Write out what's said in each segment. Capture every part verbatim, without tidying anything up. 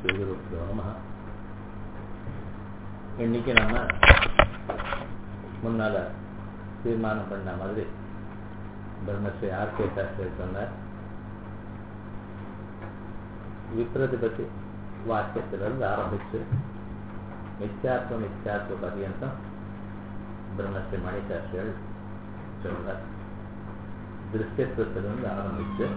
ஸ்ரீகுருப்போ நமஹ. இன்னைக்கு நம்ம முன்னால தீர்மானம் பண்ண மாதிரி பிரம்மஸ்ரீ ஆர்கே சாஸ்திரி சொன்னார். விப்ரதிபதி வாக்கியத்திலிருந்து ஆரம்பிச்சு மித்யாத்வ மித்யாத்வ பர்யந்தம் பிரம்மஸ்ரீ மணி சாஸ்திரிகள் சொல்றார். திருஷ்யத்துவத்திலிருந்து ஆரம்பிச்சு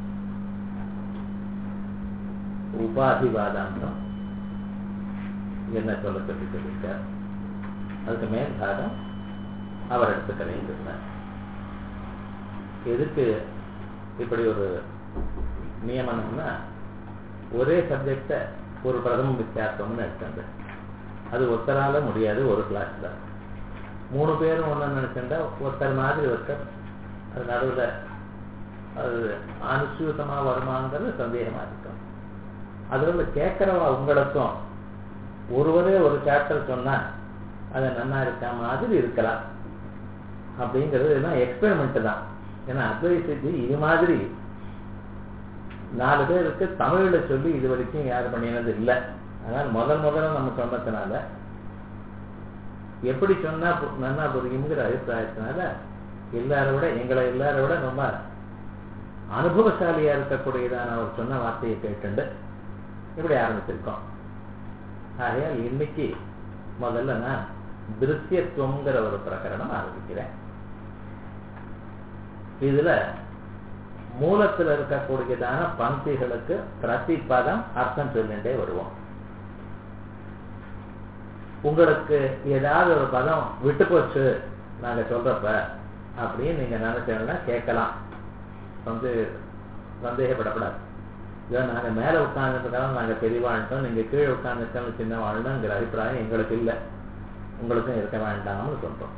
உபாதிவாதாந்தம் என்ன சொல்ல சொல்லி சொல்லியிருக்கார். அதுக்கு மேல் பாகம் அவர் எடுத்துக்கலையும் சொன்னார். எதுக்கு இப்படி ஒரு நியமனம்னா, ஒரே சப்ஜெக்ட ஒரு பிரதம வித்தியாசம்னு எடுத்தாங்க. அது ஒருத்தரால முடியாது. ஒரு கிளாஸ் தான் மூணு பேரும் ஒன்று நினைச்சுட்டா ஒருத்தர் மாதிரி ஒருத்தர் அது நடுவில் அது அனுசூதமாக வருமாங்கிறது சந்தேகமாக இருக்கும். அதுல கேட்கிறவா உங்களுக்கும் ஒருவரே ஒரு சாப்டர் சொன்னா அது நன்னா இருக்க மாதிரி இருக்கலாம் அப்படிங்கிறது எக்ஸ்பெரிமெண்ட் தான். ஏன்னா அத்வைசித்தி இது மாதிரி நாலு பேருக்கு தமிழ்ல சொல்லி இது வரைக்கும் யாரும் பண்ணினது இல்லை. அதனால முதல் முதல்ல நம்ம சொன்னதுனால எப்படி சொன்னா நன்னா புரியுங்கிற அபிப்பிராயத்தினால எல்லாரை விட எங்களை எல்லாரை விட ரொம்ப அனுபவசாலியா இருக்கக்கூடியதான அவர் சொன்ன வார்த்தையை கேட்டுண்டு இப்படி ஆரம்பிச்சிருக்கோம். ஆகையால் இன்னைக்கு முதல்ல நான் திருஷ்யத்துவங்கிற ஒரு பிரகரணம் ஆரம்பிக்கிறேன். இதுல மூலத்தில் இருக்கக்கூடியதான பந்திகளுக்கு பிரதி பதம் அர்த்தம் சொல்லிட்டே வருவோம். உங்களுக்கு ஏதாவது ஒரு பதம் விட்டு போச்சு நாங்க சொல்றப்ப அப்படின்னு நீங்க நினைச்சீங்கன்னா கேட்கலாம். வந்து சந்தேகப்படக்கூடாது. இதோ நாங்கள் மேலே உட்கார்ந்துருக்காலும் நாங்கள் பெரியவாழ்த்தோம், நீங்கள் கீழே உட்கார்ந்துருக்காலும் சின்ன வாழணுங்கிற அபிப்பிராயம் எங்களுக்கு இல்லை, உங்களுக்கும் இருக்க வேண்டாம்னு சொல்கிறோம்.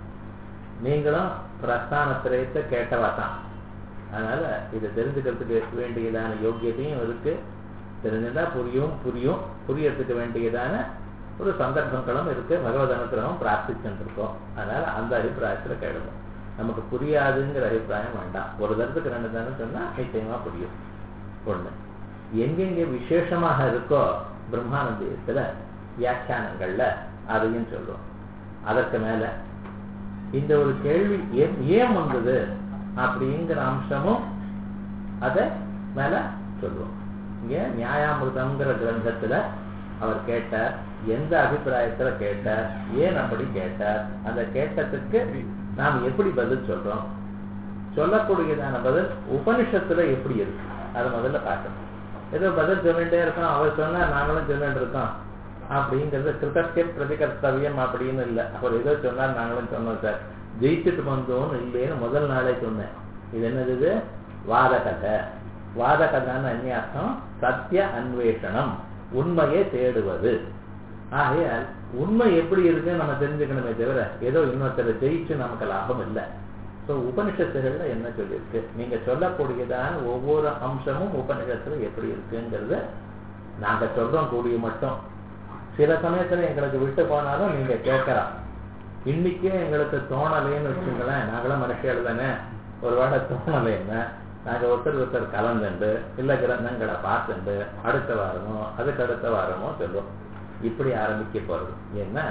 நீங்களும் பிரஸ்தானத்திரயத்தை கேட்டவா தான். அதனால இதை தெரிஞ்சுக்கிறதுக்கு வேண்டியதான யோக்கியத்தையும் இருக்கு. தெரிஞ்சுட்டா புரியும் புரியும் புரியறதுக்கு வேண்டியதான ஒரு சந்தர்ப்பங்களும் இருக்கு. பகவத் அனுகிரகம் பிரார்த்திச்சுருக்கோம். அதனால அந்த அபிப்பிராயத்தில் கேடுவோம். நமக்கு புரியாதுங்கிற அபிப்பிராயம் வேண்டாம். ஒரு தரத்துக்கு ரெண்டு தானே சொன்னால் நிச்சயமா புரியும். ஒண்ணு, எங்கெங்க விசேஷமாக இருக்கோ பிரம்மானந்தத்துல வியாக்கியானங்கள்ல அதையும் சொல்றோம். அதற்கு மேல இந்த ஒரு கேள்வி ஏன் வந்தது அப்படிங்கிற அம்சமும் அதை மேல சொல்லுவோம். இங்க நியாயாமிருதம்ங்கிற கிரந்தத்துல அவர் கேட்டார், எந்த அபிப்பிராயத்துல கேட்டார், ஏன் அப்படி கேட்டார், அந்த கேட்டதுக்கு நாம் எப்படி பதில் சொல்றோம், சொல்லக்கூடியதான பதில் உபனிஷத்துல எப்படி இருக்கு அதை முதல்ல பார்க்கணும். ஏதோ பதில் சொல்லிட்டே இருக்கோம், அவர் சொன்னா நாங்களும் சொல்லிட்டு இருக்கோம் அப்படிங்கிறது கிருத்தஸ்ய பிரதிகர்த்தவியம் அப்படின்னு இல்லை. அவர் ஏதோ சொன்னார் நாங்களும் சொன்னோம் சார், ஜெயிச்சுட்டு வந்தோம்னு இல்லைன்னு முதல் நாளே சொன்னேன். இது என்னது? வாத கதை. வாத கதைன்னு அந்நியாசம் சத்திய அன்வேஷனம், உண்மையை தேடுவது. ஆகையால் உண்மை எப்படி இருக்குன்னு நம்ம தெரிஞ்சுக்கணுமே தவிர ஏதோ இன்னொருத்தரை ஜெயிச்சு நமக்கு லாபம் இல்லை. உபனிஷத்துகள்ல என்ன சொல்லியிருக்கு, நீங்க சொல்லக்கூடியதான ஒவ்வொரு அம்சமும் உபனிஷத்துல எப்படி இருக்குங்கிறது நாங்க சொல்றோம் கூடிய மட்டும். சில சமயத்துல எங்களுக்கு விட்டு போனாலும் நீங்க கேட்கலாம். இன்னைக்கே எங்களுக்கு தோணலைன்னு வச்சுங்களேன், நாங்களும் மனுஷியல் தானே, ஒரு வேளை தோணலைன்னா நாங்க ஒருத்தர் ஒருத்தர் கலந்துண்டு இல்ல கிரந்தங்களை பார்த்துண்டு அடுத்த வாரமோ அதுக்கு அடுத்த வாரமோ சொல்லுவோம். இப்படி ஆரம்பிக்க போறது. ஏன்னா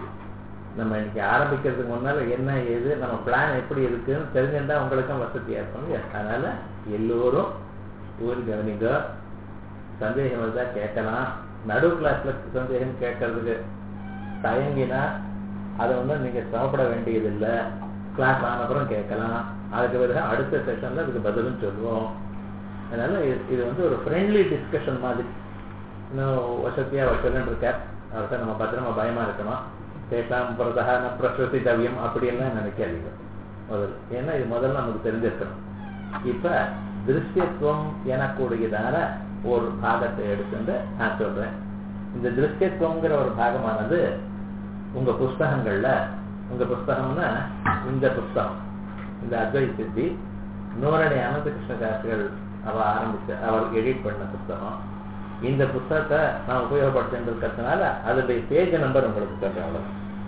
நம்ம இன்னைக்கு ஆரம்பிக்கிறதுக்கு முன்னால என்ன ஏது நம்ம பிளான் எப்படி இருக்குன்னு தெரிஞ்சுட்டா உங்களுக்கும் வசதியா இருக்கும். அதனால எல்லோரும் ஊர் கவனிங்க. சந்தேகம் இருந்தா கேட்கலாம். நடு கிளாஸ்ல சந்தேகம் கேட்கறதுக்கு தயங்கினா அதை வந்து நீங்க சாப்பிட வேண்டியதில்லை. கிளாஸ் ஆனப்புறம் கேட்கலாம். அதுக்கு பிறகு அடுத்த செஷன்ல அதுக்கு பதிலும் சொல்லுவோம். அதனால இது வந்து ஒரு ஃப்ரெண்ட்லி டிஸ்கஷன் மாதிரி. இன்னும் வசதியா சொல்லிட்டு இருக்கார். அவர்கிட்ட நம்ம பத்திரமா பயமா இருக்கணும். பேசாம பிரதான பிரசுத்தி தவியம் அப்படியெல்லாம் நினைக்காதீங்க முதல்ல. ஏன்னா இது முதல்ல நமக்கு தெரிஞ்சிருக்கணும். இப்ப திருஷ்யத்துவம் எனக்கூடியதான ஒரு பாகத்தை எடுத்துட்டு நான் சொல்றேன். இந்த திருஷ்யத்துவங்கிற ஒரு பாகமானது உங்க புஸ்தகங்கள்ல, உங்க புஸ்தகம்னா இந்த புஸ்தகம், இந்த அத்வைத சித்தி நூறணி அனந்த கிருஷ்ண சாஸ்திரிகள் அவ ஆரம்பிச்ச அவர் எடிட் பண்ண புஸ்தகம். இந்த புத்தகத்தை நான் உபயோகப்படுத்திட்டு இருக்கிறதுனால அதனுடைய பேஜ் நம்பர் உங்களுக்கு சொல்றேன்.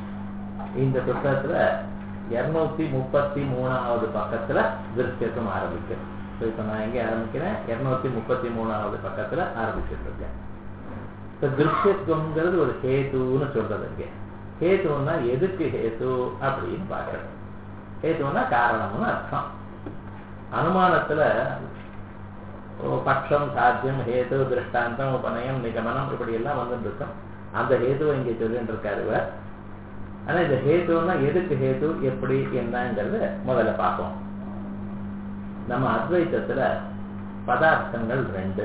இந்த புத்தகத்துல இருநூத்தி முப்பத்தி மூணாவது பக்கத்துல திருஷ்யத்துவம் ஆரம்பிக்கிறேன். இப்ப நான் எங்க ஆரம்பிக்கிறேன்? இருநூத்தி முப்பத்தி மூணாவது பக்கத்துல ஆரம்பிச்சுட்டு இருக்கேன். இப்ப திருஷ்யத்துவங்கிறது ஒரு ஹேதுன்னு சொல்றது இங்க. ஹேதுன்னா எதுக்கு ஹேது அப்படின்னு பார்க்கறது. ஹேதுன்னா காரணம்னு அர்த்தம். அனுமானத்துல பட்சம், சாத்தியம், ஹேது, திருஷ்டாந்தம், உபநயம், நிகமனம் இப்படி எல்லாம் வந்துட்டு இருக்கும். அந்த ஹேதுவை இங்கே சொல்லிட்டு இருக்காரு இவர். ஆனா இந்த ஹேதுன்னா எதுக்கு ஹேது, எப்படி என்னங்கிறது முதல்ல பார்ப்போம். நம்ம அத்வைத்தத்துல பதார்த்தங்கள் ரெண்டு.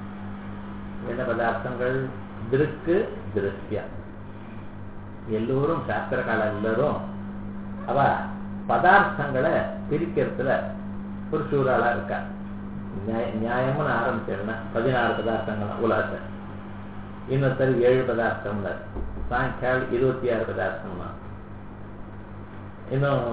என்ன பதார்த்தங்கள்? திருக்கு, திருஷ்யம். எல்லோரும் சாஸ்திரகால எல்லாரும் அவ பதார்த்தங்களை பிரிக்கிறதுல ஒரு சூறாளா இருக்கா. நியாயம்னு ஆரம்பிச்சேன்னா பதினாறு பதார்த்தங்கள் உலகத்தை, இன்னொருத்தர் ஏழு பதார்த்தம், சாயங்கால் இருபத்தி ஆறு பதார்த்தம்னா, இன்னும்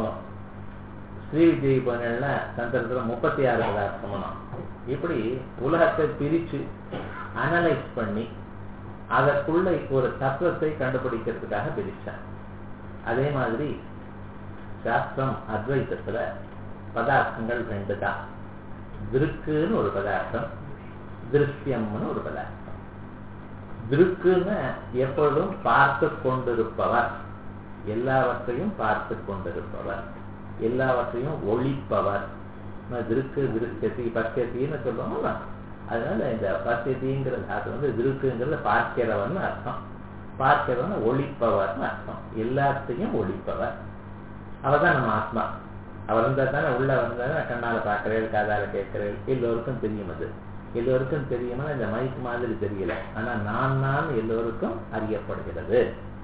ஸ்ரீ விஜய் போனா சந்திரத்துல முப்பத்தி ஆறு பதார்த்தம்னா, இப்படி உலகத்தை பிரிச்சு அனலைஸ் பண்ணி அதற்குள்ள ஒரு தத்துவத்தை கண்டுபிடிக்கிறதுக்காக பிரிச்சான். அதே மாதிரி சாஸ்திரம் அத்வைத்தத்துல பதார்த்தங்கள் ரெண்டு தான். திருக்குன்னு ஒரு பதார்த்தம், திருஷ்யம்னு ஒரு பதார்த்தம். திருக்குன்னு எப்பொழுதும் பார்த்து கொண்டிருப்பவர், எல்லாவற்றையும் பார்த்து கொண்டிருப்பவர், எல்லாவற்றையும் ஒழிப்பவர். திருக்கு திருஷ்யத்தி பத்தியத்தின்னு சொல்லுவோம்ல, அதனால இந்த பத்தியத்திங்கிற தாத்து வந்து திருக்குங்கிறது பார்க்கிறவன் அர்த்தம். பார்க்கிறவன் ஒழிப்பவர்னு அர்த்தம். எல்லாத்தையும் ஒழிப்பவர் அவர்தான் நம்ம ஆத்மா. அவர் இருந்தா தானே உள்ள வந்தாலும் கண்ணால பார்க்கிறேன், காதால கேட்கிறேன், எல்லோருக்கும் தெரியும். அது எல்லோருக்கும் தெரியுமா? இந்த மைக் மாதிரி தெரியல, ஆனா நான் நான் எல்லோருக்கும் அறியப்படுகிறது.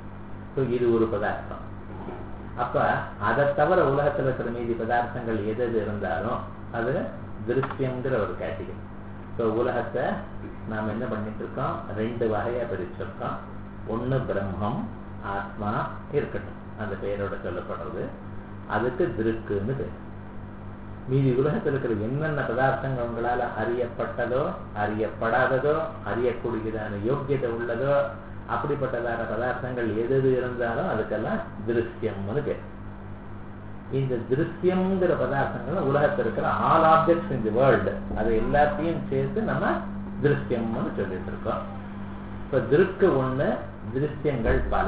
இது ஒரு பதார்த்தம். அப்ப அதை தவிர உலகத்துல இருக்கிற மீதி பதார்த்தங்கள் எது எது இருந்தாலும் அது திருஷ்யங்கிற ஒரு கேட்டகரி. ஸோ உலகத்தை நாம் என்ன பண்ணிட்டு இருக்கோம்? ரெண்டு வகையா பிரிச்சிருக்கோம். ஒண்ணு பிரம்மம், ஆத்மா இருக்கட்டும், அந்த பெயரோட சொல்லப்படுறது, அதுக்கு திருக்குன்னு பேர். மீதி உலகத்தில் இருக்கிற என்னென்ன பதார்த்தங்கள் உங்களால அறியப்பட்டதோ, அறியப்படாததோ, அறியக்கூடியதான யோக்கியதை உள்ளதோ, அப்படிப்பட்டதான பதார்த்தங்கள் எது எது இருந்தாலும் அதுக்கெல்லாம் திருஷ்யம்னு பேர். இந்த திருஷ்யம்ங்கிற பதார்த்தங்கள் உலகத்தில் இருக்கிற all objects in the world, அது எல்லாத்தையும் சேர்த்து நம்ம திருஷ்யம்னு சொல்லிட்டு இருக்கோம். இப்ப திருக்கு ஒண்ணு, திருஷ்யங்கள் பல.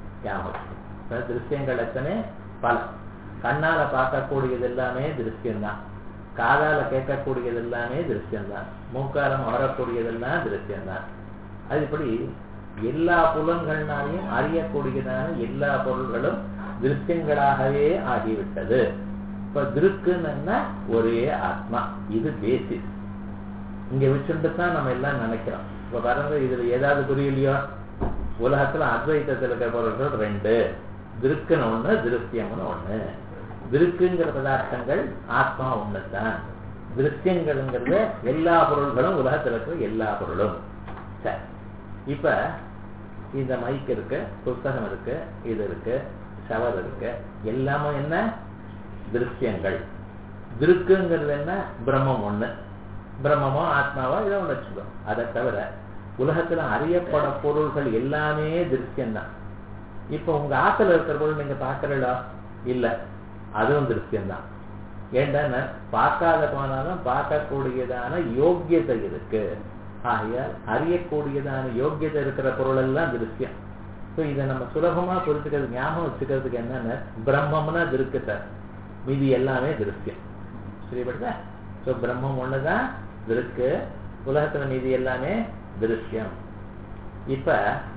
ஞாபகம், திருஷ்யங்கள் எத்தனை? பல. கண்ணால பார்க்கக்கூடியது எல்லாமே திருஷ்யம்தான், காதால கேட்கக்கூடியது எல்லாமே திருஷ்யம்தான், மூக்காலம் வரக்கூடியதெல்லாம் திருஷ்யம்தான். அது இப்படி எல்லா புலன்கள்னாலையும் அறியக்கூடியதான எல்லா பொருள்களும் திருஷ்யங்களாகவே ஆகிவிட்டது. இப்ப திருக்குன்னு ஒரே ஆத்மா, இது பேசிஸ். இங்க வச்சுட்டு தான் நம்ம எல்லாம் நினைக்கிறோம். இப்ப பாருங்க, இதுல ஏதாவது புரியலையோ? உலகத்துல அத்வைத்தத்தில் இருக்கிற பொருள்கள் ரெண்டு, திருக்குன்னு ஒண்ணு, திருஷ்யம்னு ஒண்ணு. திருக்குங்கிற பதார்த்தங்கள் ஆத்மா ஒண்ணுதான். திருஷ்யங்கள்ங்கிறது எல்லா பொருள்களும், உலகத்தில் இருக்கிற எல்லா பொருளும். சரி, இப்ப இந்த மைக் இருக்கு, புத்தகம் இருக்கு, இது இருக்கு, ஷவர் இருக்கு, எல்லாமே என்ன? திருஷ்யங்கள். திருக்குங்கிறது என்ன? பிரம்மம் ஒண்ணு. பிரம்மமோ ஆத்மாவோ இதை ஒண்ணு வச்சுக்கோ. அதை தவிர உலகத்துல அறியப்பட பொருள்கள் எல்லாமே திருஷ்யம்தான். இப்ப உங்க ஆத்துல இருக்கிற பொருள் நீங்க பாக்குறீங்களா? இல்ல, அதுவும் திருஷ்யம்தான். ஏன்டா பார்க்காத போனாலும் பார்க்கக்கூடியதான யோக்கியதை இருக்கு. ஆகையால் அறியக்கூடியதான யோக்கியதை இருக்கிற பொருள் எல்லாம் திருஷ்யம். இதை நம்ம சுலபமா புரிஞ்சுக்கிறது, ஞாபகம் வச்சுக்கிறதுக்கு என்னன்னு, பிரம்மம்னா திருக்கு சார், மீதி எல்லாமே திருஷ்யம். சரிபடுதா? சோ பிரம்மம் ஒண்ணுதான் திருக்கு, உலகத்துல மீதி எல்லாமே திருஷ்யம். இப்ப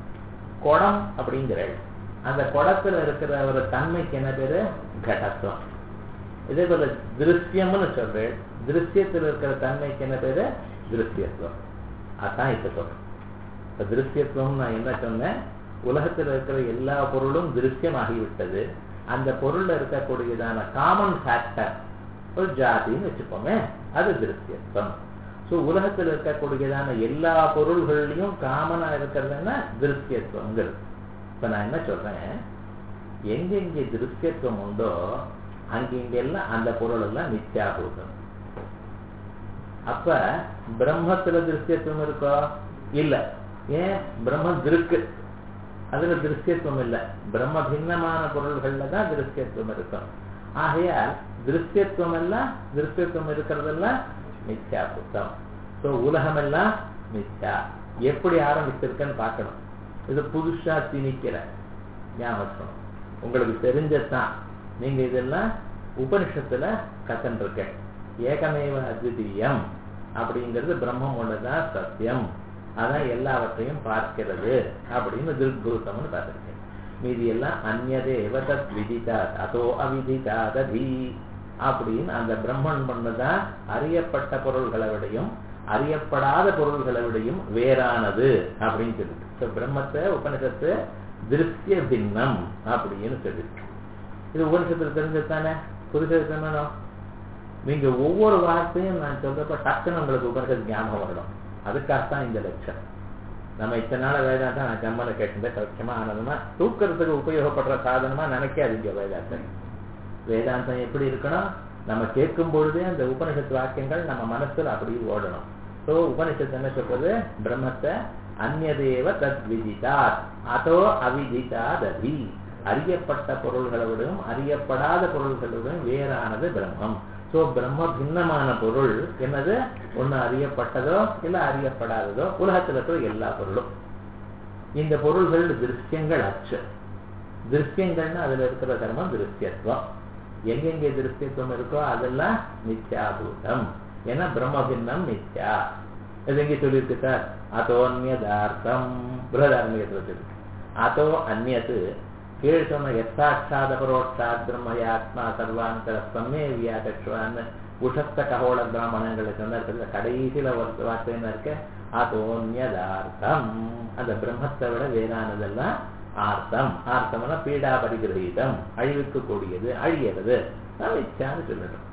குடம் அப்படிங்கிற அந்த குடத்துல இருக்கிற ஒரு தன்மைக்கு என்ன பேரு? கடத்துவம். இதே போல திருஷ்யம்னு சொல்றேன், திருஷ்யத்தில் இருக்கிற தன்மைக்கு என்ன பேரு? திருஷ்யத்துவம். அதான் இப்ப சொல்றேன். இப்ப திருஷ்யத்துவம் நான் என்ன சொன்னேன்? உலகத்தில் இருக்கிற எல்லா பொருளும் திருஷ்யமாகிவிட்டது. அந்த பொருள்ல இருக்கக்கூடியதான காமன் ஃபேக்டர் ஒரு ஜாதின்னு வச்சுப்போமே, அது திருஷ்யத்துவம். ஸோ உலகத்தில் இருக்கக்கூடியதான எல்லா பொருள்கள்லையும் காமனா இருக்கிறதுன்னா திருஷ்யத்துவங்கிறது. இப்ப நான் என்ன சொல்றேன், எங்கெங்கே திருஷ்யத்துவம் உண்டோ அங்கெங்கெல்லாம் அந்த பொருள் எல்லாம் மித்யாபூதம். அப்ப பிரம்மத்துல திருஷ்யத்துவம் இருக்கோ? இல்ல. ஏன்? பிரம்மம் திருக்கு, அதுல திருஷ்யத்துவம் இல்லை. பிரம்ம பின்னமான பொருள்கள்ல தான் திருஷ்யத்துவம் இருக்கும். ஆகையால் திருஷ்யத்துவம் எல்லாம், திருஷ்யத்துவம் இருக்கிறதெல்லாம் மித்யா புத்தம். ஸோ உலகம் எல்லாம் மித்யா. எப்படி ஆரம்பிச்சிருக்கன்னு பார்க்கணும். இது புதுசா திணிக்கிற ஞாபகம் உங்களுக்கு தெரிஞ்சதான். நீங்க இதெல்லாம் உபனிஷத்துல கத்துருக்க. ஏகமேவ அத்விதீயம் அப்படிங்கிறது பிரம்மம் ஒண்ணுதான் சத்தியம், அதான் எல்லாவற்றையும் பார்க்கிறது அப்படின்னு திருக்கூத்தம்னு பார்த்திருக்கேன். மீதி எல்லாம் அந்நதேவ தத் விதிதாத் அதோ அவிதிதாததி அப்படின்னு அந்த பிரம்மன் பண்ணதான் அறியப்பட்ட பொருள்களை விடையும் அறியப்படாத பொருள்களை விடையும் வேறானது அப்படின்னு சொல்லிட்டு பிரம்மத்தை உபனிஷத்து திருஷ்ய பின்னம் அப்படின்னு சொல்லிருக்கு. இது உபனிஷத்துல தெரிஞ்சதுதானே, புதுசு தானே. நீங்க ஒவ்வொரு வார்த்தையும் நான் சொல்றப்ப டக்குன்னு உங்களுக்கு உபனிஷத்து ஞாபகம் வரணும். அதுக்காகத்தான் இந்த லட்சம். நம்ம இத்தனை நாள வேதாந்தம் நான் ஜம்மனை கேட்டிருந்தேன், சௌக்கியமா ஆனதுமா தூக்கிறதுக்கு உபயோகப்படுற சாதனமா நினைக்காதீங்க. வேதாந்தம் வேதாந்தம் எப்படி இருக்கணும், நம்ம கேட்கும் பொழுதே அந்த உபனிஷத்து வாக்கியங்கள் நம்ம மனசுல அப்படி ஓடணும். சோ உபனிஷத்து என்ன சொல்றது, பிரம்மத்தை அந்நதேவ தத் விதிதாத் அதோ அவிதிதாததி அறியப்பட்ட பொருள்களை விடவும் அறியப்படாத பொருள்களுடன் வேறானது பிரம்மம். சோ பிரம்ம பின்னமான பொருள் என்னது, ஒண்ணு அறியப்பட்டதோ இல்ல அறியப்படாததோ உலகத்துல இருக்கிற எல்லா பொருளும். இந்த பொருள்கள் திருஷ்யங்கள் அச்சு. திருஷ்யங்கள்னா அதுல இருக்கிற தர்மம் திருஷ்யத்துவம். எங்கெங்கே திருஷ்யத்துவம் இருக்கோ அதெல்லாம் மித்யாபூதம். ஏன்னா பிரம்ம பின்னம் மித்யா. இது எங்கே சொல்லியிருக்கு சார், அதோ அந்நியதார்த்தம் பிரதாரண்யத்துல இருக்கு. அதோ அந்நியத்து கீழ் சொன்ன எத்தாட்சாத பரோட்சாத் பிரம்மயாத்மா சர்வாந்தர சம்மே வியாகட்சுவான்னு உஷத்த ககோள பிராமணங்களை சொன்ன கடைசியில ஒரு வார்த்தை என்ன இருக்கு, அதோன்யதார்த்தம். அந்த பிரம்மத்தை விட வேறானதெல்லாம் ஆர்த்தம். ஆர்த்தம்னா பீடா பரிகிரகீதம், அழிவுக்கு கூடியது, அழியறது. நான் மித்யான்னு சொல்லணும்.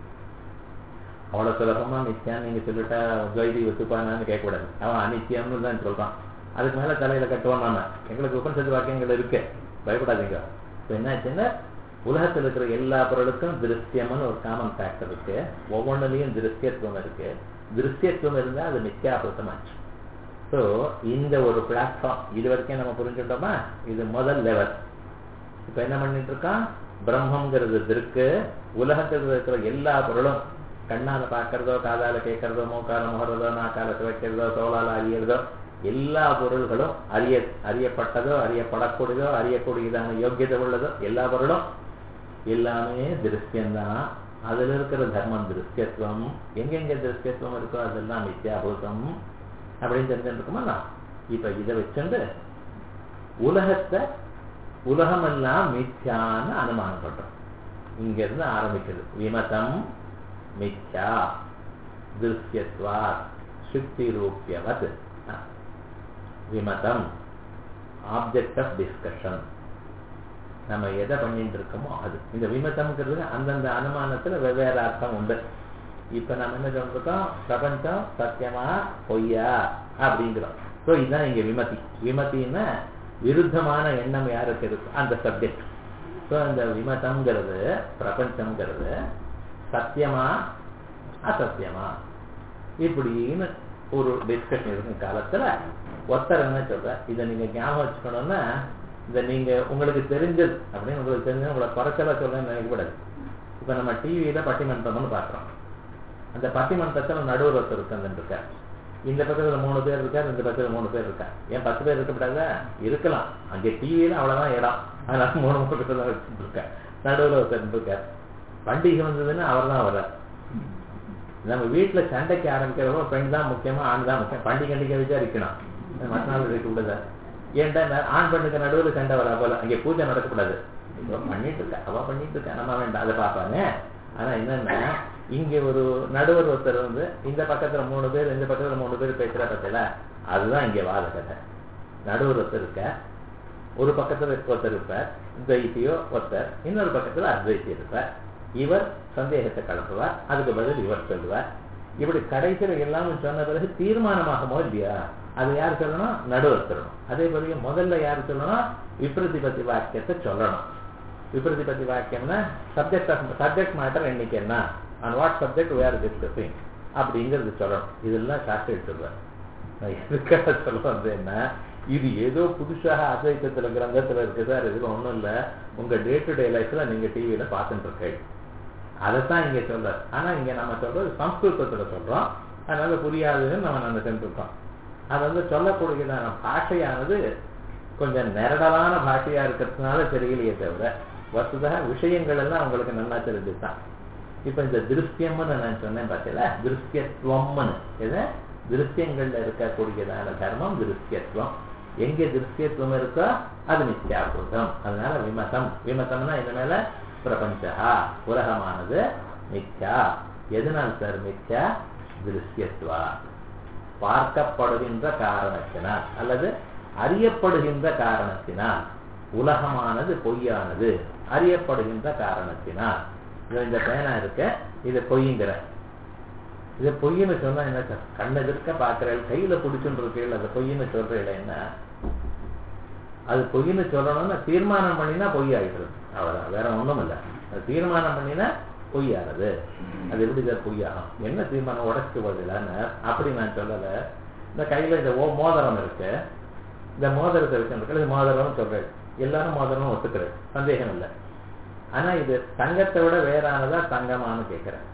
அவ்வளவு சுலபமா மித்யான்னு நீங்க சொல்லிட்டா துவைதி ஒத்துப்பானான்னு கேட்கக்கூடாது. அவன் அனித்தியம்னு தான் சொல்றான். அதுக்கு மேல தலையில கட்டுவோம். நாம எங்களுக்கு உபனிஷத்து வாக்கியங்கள் இருக்கு, பயப்படாதீங்க. இப்ப என்னாச்சுன்னா உலகத்தில் இருக்கிற எல்லா பொருளுக்கும் திருஷ்யம்னு ஒரு காமன் ஃபேக்டர் இருக்கு. ஒவ்வொன்றுலையும் திருஷ்யத்துவம் இருக்கு. திருஷ்யத்துவம் இருந்தா அது மித்யாபூதமாச்சு. ஸோ இந்த ஒரு பிளாட்ஃபார்ம் இது வரைக்கும் நம்ம புரிஞ்சுட்டோமா, இது முதல் லெவல். இப்ப என்ன பண்ணிட்டு இருக்கான், பிரம்மங்கிறது இருக்கு. உலகத்தில் இருக்கிற எல்லா பொருளும் கண்ணால பார்க்கறதோ காதால கேட்கறதோ மூக்கால முகறதோ நாக்கால வைக்கிறதோ தோளால அறியறதோ எல்லா பொருள்களும் அறிய அறியப்பட்டதோ அறியப்படக்கூடியதோ அறியக்கூடியதான யோக்கியதை உள்ளதோ எல்லா பொருளும் எல்லாமே திருஷ்யம்தான். அதுல இருக்கிற தர்மம் திருஷ்யத்துவம். எங்கெங்க திருஷ்யத்துவம் இருக்கோ அதெல்லாம் மித்யாபூதம் அப்படின்னு தெரிஞ்சுருக்குமா. நான் இப்ப இதை வச்சுட்டு உலகத்தை உலகமெல்லாம் மித்யான்னு அனுமானம் பண்றோம். இங்க இருந்து ஆரம்பிக்குது. விமதம் மித்யா திருஷ்யத்வா சுக்தி ரூபியவத். விமதம் ஆப்ஜெக்ட் ஆஃப் டிஸ்கஷன். நம்ம எதை பண்ணிட்டு இருக்கோமோ அது. இந்த விமதம்ங்கிறது அந்தந்த அனுமானத்துல வெவ்வேறு அர்த்தம் உண்டு. இப்ப நம்ம என்ன சொல்றோம், பிரபஞ்சம் சத்தியமா பொய்யா அப்படிங்கிறோம். ஸோ இதுதான் இங்க விமதி. விமதினா விருத்தமான எண்ணம் யாருக்கு இருக்கு அந்த சப்ஜெக்ட். ஸோ அந்த விமதம்ங்கிறது பிரபஞ்சம்ங்கிறது சத்தியமா அசத்தியமா இப்படின்னு ஒரு டிஸ்கஷன் இருக்கும் காலத்துல. ஒருத்தர் என்ன சொல்ற, இதை நீங்க ஞாபகம் வச்சுக்கணும்னா இந்த நீங்க உங்களுக்கு தெரிஞ்சது அப்படின்னு உங்களுக்கு தெரிஞ்சது உங்களை குறைச்சலா சொல்றேன்னு நினைக்கக்கூடாது. இப்ப நம்ம டிவியில பட்டிமன்றம்னு பாக்குறோம். அந்த பட்டிமன்றத்துல நடுவர் ஒருத்தர் உட்கார்ந்து இருக்கார். இந்த பக்கத்துல மூணு பேர் இருக்காரு, இந்த பக்கத்துல மூணு பேர் இருக்கா. ஏன் பத்து பேர் இருக்கக்கூடாதா? இருக்கலாம். அங்கே டிவியில அவ்வளவுதான் இடம், அதனால மூணு பக்கத்துல வச்சுட்டு இருக்கார். நடுவில் ஒருத்தர் இருக்கார். பண்டிகை வந்ததுன்னா அவர் தான் வர்றார். நம்ம வீட்டுல சண்டைக்கு ஆரம்பிக்கிறப்போ பெண் தான் முக்கியமா ஆண் தான் முக்கியம். பண்டிகை கண்டிக்கை விசாரிக்கணும், மற்ற நாள் இருக்க கூடாது. ஏன்டா ஆண் பெண்ணுக்கு நடுவில் சண்டை வரா போல, அங்கே பூஜை நடக்கக்கூடாது. பண்ணிட்டு இருக்கா, அவ பண்ணிட்டு இருக்கா, நம்ம வேண்டாம் அதை பார்ப்பாங்க. ஆனா என்னன்னா இங்க ஒரு நடுவர் ஒருத்தர் வந்து இந்த பக்கத்துல மூணு பேர் இந்த பக்கத்துல மூணு பேர் பேசுற பத்தில அதுதான் இங்க வாத கதை. நடுவர் ஒருத்தர் இருக்க, ஒரு பக்கத்துல ஒருத்தர் இருப்பார் துவைத்தியோ ஒருத்தர், இன்னொரு பக்கத்துல அத்வைத்தி இருப்பார். இவர் சந்தேகத்தை கலப்புவார், அதுக்கு பதில் இவர் சொல்லுவார். இப்படி கடைசியில் எல்லாமே சொன்ன பிறகு தீர்மானமாகுமோ இல்லையா, அது யார் சொல்லணும்? நடுவர் சொல்லணும். அதே போல முதல்ல யார் சொல்லணும்? விப்ரதிபத்தி வாக்கியத்தை சொல்லணும். விப்ரதிபத்தி வாக்கியம்னா சப்ஜெக்ட் சப்ஜெக்ட் மேட்டர் இன்னைக்கு என்ன, on what subject we are discussing அப்படிங்கிறது சொல்லணும். இதெல்லாம் சாஸ்திரம் எடுத்துருவார். நான் எதுக்காக சொல்ல வந்தேன்னா, இது ஏதோ புதுசாக அத்வைத்தத்துல கிரந்தத்துல இருக்கு சார், இதுல ஒண்ணும் இல்லை. உங்க டே டு டே லைஃப்ல நீங்க டிவியில பார்த்துட்டு இருக்கீங்க, அதைத்தான் இங்க சொல்றாரு. ஆனா இங்க நம்ம சொல்றது சம்ஸ்கிருதத்துல சொல்றோம், அதனால புரியாதுன்னு நம்ம நினைச்சுட்டு இருக்கோம். அது வந்து சொல்லக்கூடியதான பாஷையானது கொஞ்சம் நெரடலான பாஷையா இருக்கிறதுனால தெரியலையே தவிர வசுதாக விஷயங்கள் எல்லாம் உங்களுக்கு நல்லா தெரிஞ்சுதான். இப்ப இந்த திருஷ்யம்னு நான் சொன்னேன் பார்த்தீங்களா, திருஷ்யத்துவம்னு எதை திருஷ்யங்கள்ல இருக்கக்கூடியதான தர்மம் திருஷ்யத்துவம். எங்க திருஷ்யத்துவம் இருக்கோ அது மித்யாபூதம். அதனால விமதம், விமதம்னா என்ன மேல பிரபஞ்சா உலகமானது மித்யா. எதனால் சார் மித்யா? திருஷ்யத்துவா, பார்க்கப்படுகின்ற காரணத்தினால் அல்லது அறியப்படுகின்ற காரணத்தினால். உலகமானது பொய்யானது அறியப்படுகின்ற காரணத்தினால். இந்த பேனா இருக்க இது பொய்ங்கிற, இது பொய்ன்னு சொன்னா என்ன சார்? கண்ணு எதிர்க்க பாக்குறேன், கையில பிடிச்சுட்டு இருக்கீள், அது பொய்ன்னு சொல்றீங்கள என்ன? அது பொய்ன்னு சொல்லணும்னு தீர்மானம் பண்ணினா பொய் ஆயிடுறது, அவ்வளவுதான், வேற ஒண்ணும் இல்லை. அது தீர்மானம் பண்ணினா பொய்யானது. அது எப்படி சார் பொய்யாகும்? என்ன தீர்மானம்? உடச்சு போதில்லைன்னு அப்படி நான் சொல்லல. இந்த கையில இந்த ஓ மோதிரம் இருக்கு, இந்த மோதிரத்தை இருக்கு, மோதிரம்னு சொல்றேன், எல்லாரும் மோதிரம் ஒத்துக்கிறேன், சந்தேகம் இல்லை. ஆனா இது தங்கத்தை விட வேறானதா தங்கமானு கேட்கிறேன்.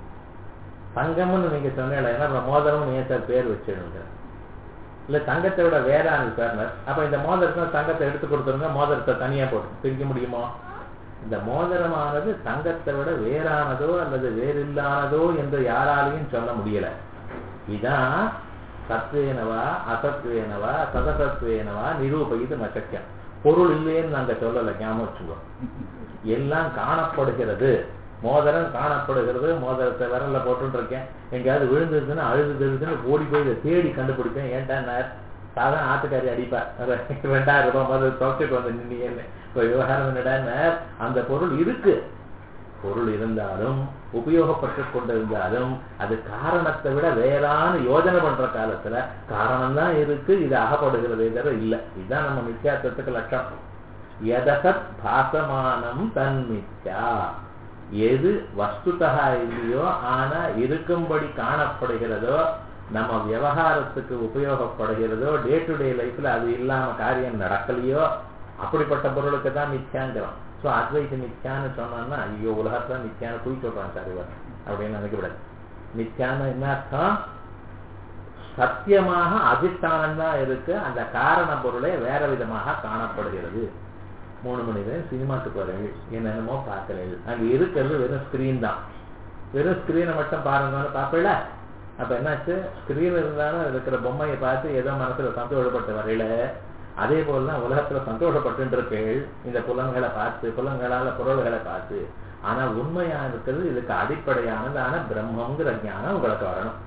தங்கம்னு நீங்க சொன்னீங்கன்னா மோதிரம் ஏன் சார் பேர் வச்சிருங்க? இல்ல தங்கத்தை விட வேறானது சார். அப்ப இந்த மோதிரத்தை தங்கத்தை எடுத்து கொடுத்துருங்க, மோதிரத்தை தனியா போட்டு பிரிக்க முடியுமோ? இந்த மோதிரமானது தங்கத்தை விட வேறானதோ அல்லது வேறில்லானதோ என்று யாராலையும் சொல்ல முடியல. இதான் சத்வேனவா அசத்வேனவா சதசத்வேனவா நிரூபயிது மசக்கியம். பொருள் இல்லைன்னு நாங்க சொல்லல, ஞாபகம் வச்சுக்கோ. எல்லாம் காணப்படுகிறது. மோதிரம் காணப்படுகிறது, மோதிரத்தை விரல்ல போட்டு இருக்கேன், எங்கேயாவது விழுந்துருதுன்னா அழுது தெரிஞ்சுன்னு ஓடி போய் இதை தேடி கண்டுபிடிப்பேன். ஏன்டா சாதாரண ஆட்டுக்காரி அடிப்பா, ரெண்டாயிரம் ரூபாய் மோதிரம் தொலைச்சிட்டு வந்து நின்னீங்கன்னு. இப்போ விவகாரம் என்னடா, அந்த பொருள் இருக்கு, பொருள் இருந்தாலும் உபயோகப்பட்டு கொண்டிருந்தாலும் அது காரணத்தை விட வேறான யோஜனை பண்ற காலத்துல காரணம் தான் இருக்கு, இது அகப்படுகிறதே தவிர இல்லை. இதுதான் நம்ம மித்யாத்வத்துக்கு லட்சணம். எதசத் பாசமானம் தன் மித்யா, எது வஸ்துதா இல்லையோ ஆனா இருக்கும்படி காணப்படுகிறதோ, நம்ம விவகாரத்துக்கு உபயோகப்படுகிறதோ, டே டு டே லைஃப்ல அது இல்லாம காரியம் நடக்கலையோ, அப்படிப்பட்ட பொருளுக்கு தான் மித்யாங்கிறோம். ஸோ அத்வைத மித்யான்னு சொன்னோம்னா ஐயோ உலகத்துல மித்யான்னு போய் சொல்றான் சார் இவர் அப்படின்னு நினைக்கக்கூடாது. மித்யான்னு என்ன அர்த்தம்? சத்தியமாக அதிஷ்டானம் தான் இருக்கு, அந்த காரண பொருளே வேற விதமாக காணப்படுகிறது. மூணு மணி நேரம் சினிமாக்கு போறேன், என்னென்னமோ பார்க்கறது, அங்க இருக்கிறது வெறும் ஸ்கிரீன் தான். வெறும் ஸ்கிரீனை மட்டும் பாருங்கன்னு பார்ப்பல. அப்ப என்னாச்சு? ஸ்கிரீன் இருந்தாலும் இருக்கிற பொம்மையை பார்த்து ஏதோ மனசுல சந்தோஷப்பட்டு வரையில, அதே போலதான் உலகத்துல சந்தோஷப்பட்டு இருக்கீள் இந்த புலன்களை பார்த்து, புலன்களால பொருள்களை பார்த்து. ஆனா உண்மையா இருக்கிறது இதுக்கு அடிப்படையானதான பிரம்மங்கிற ஞானம் உங்களுக்கு வரணும்.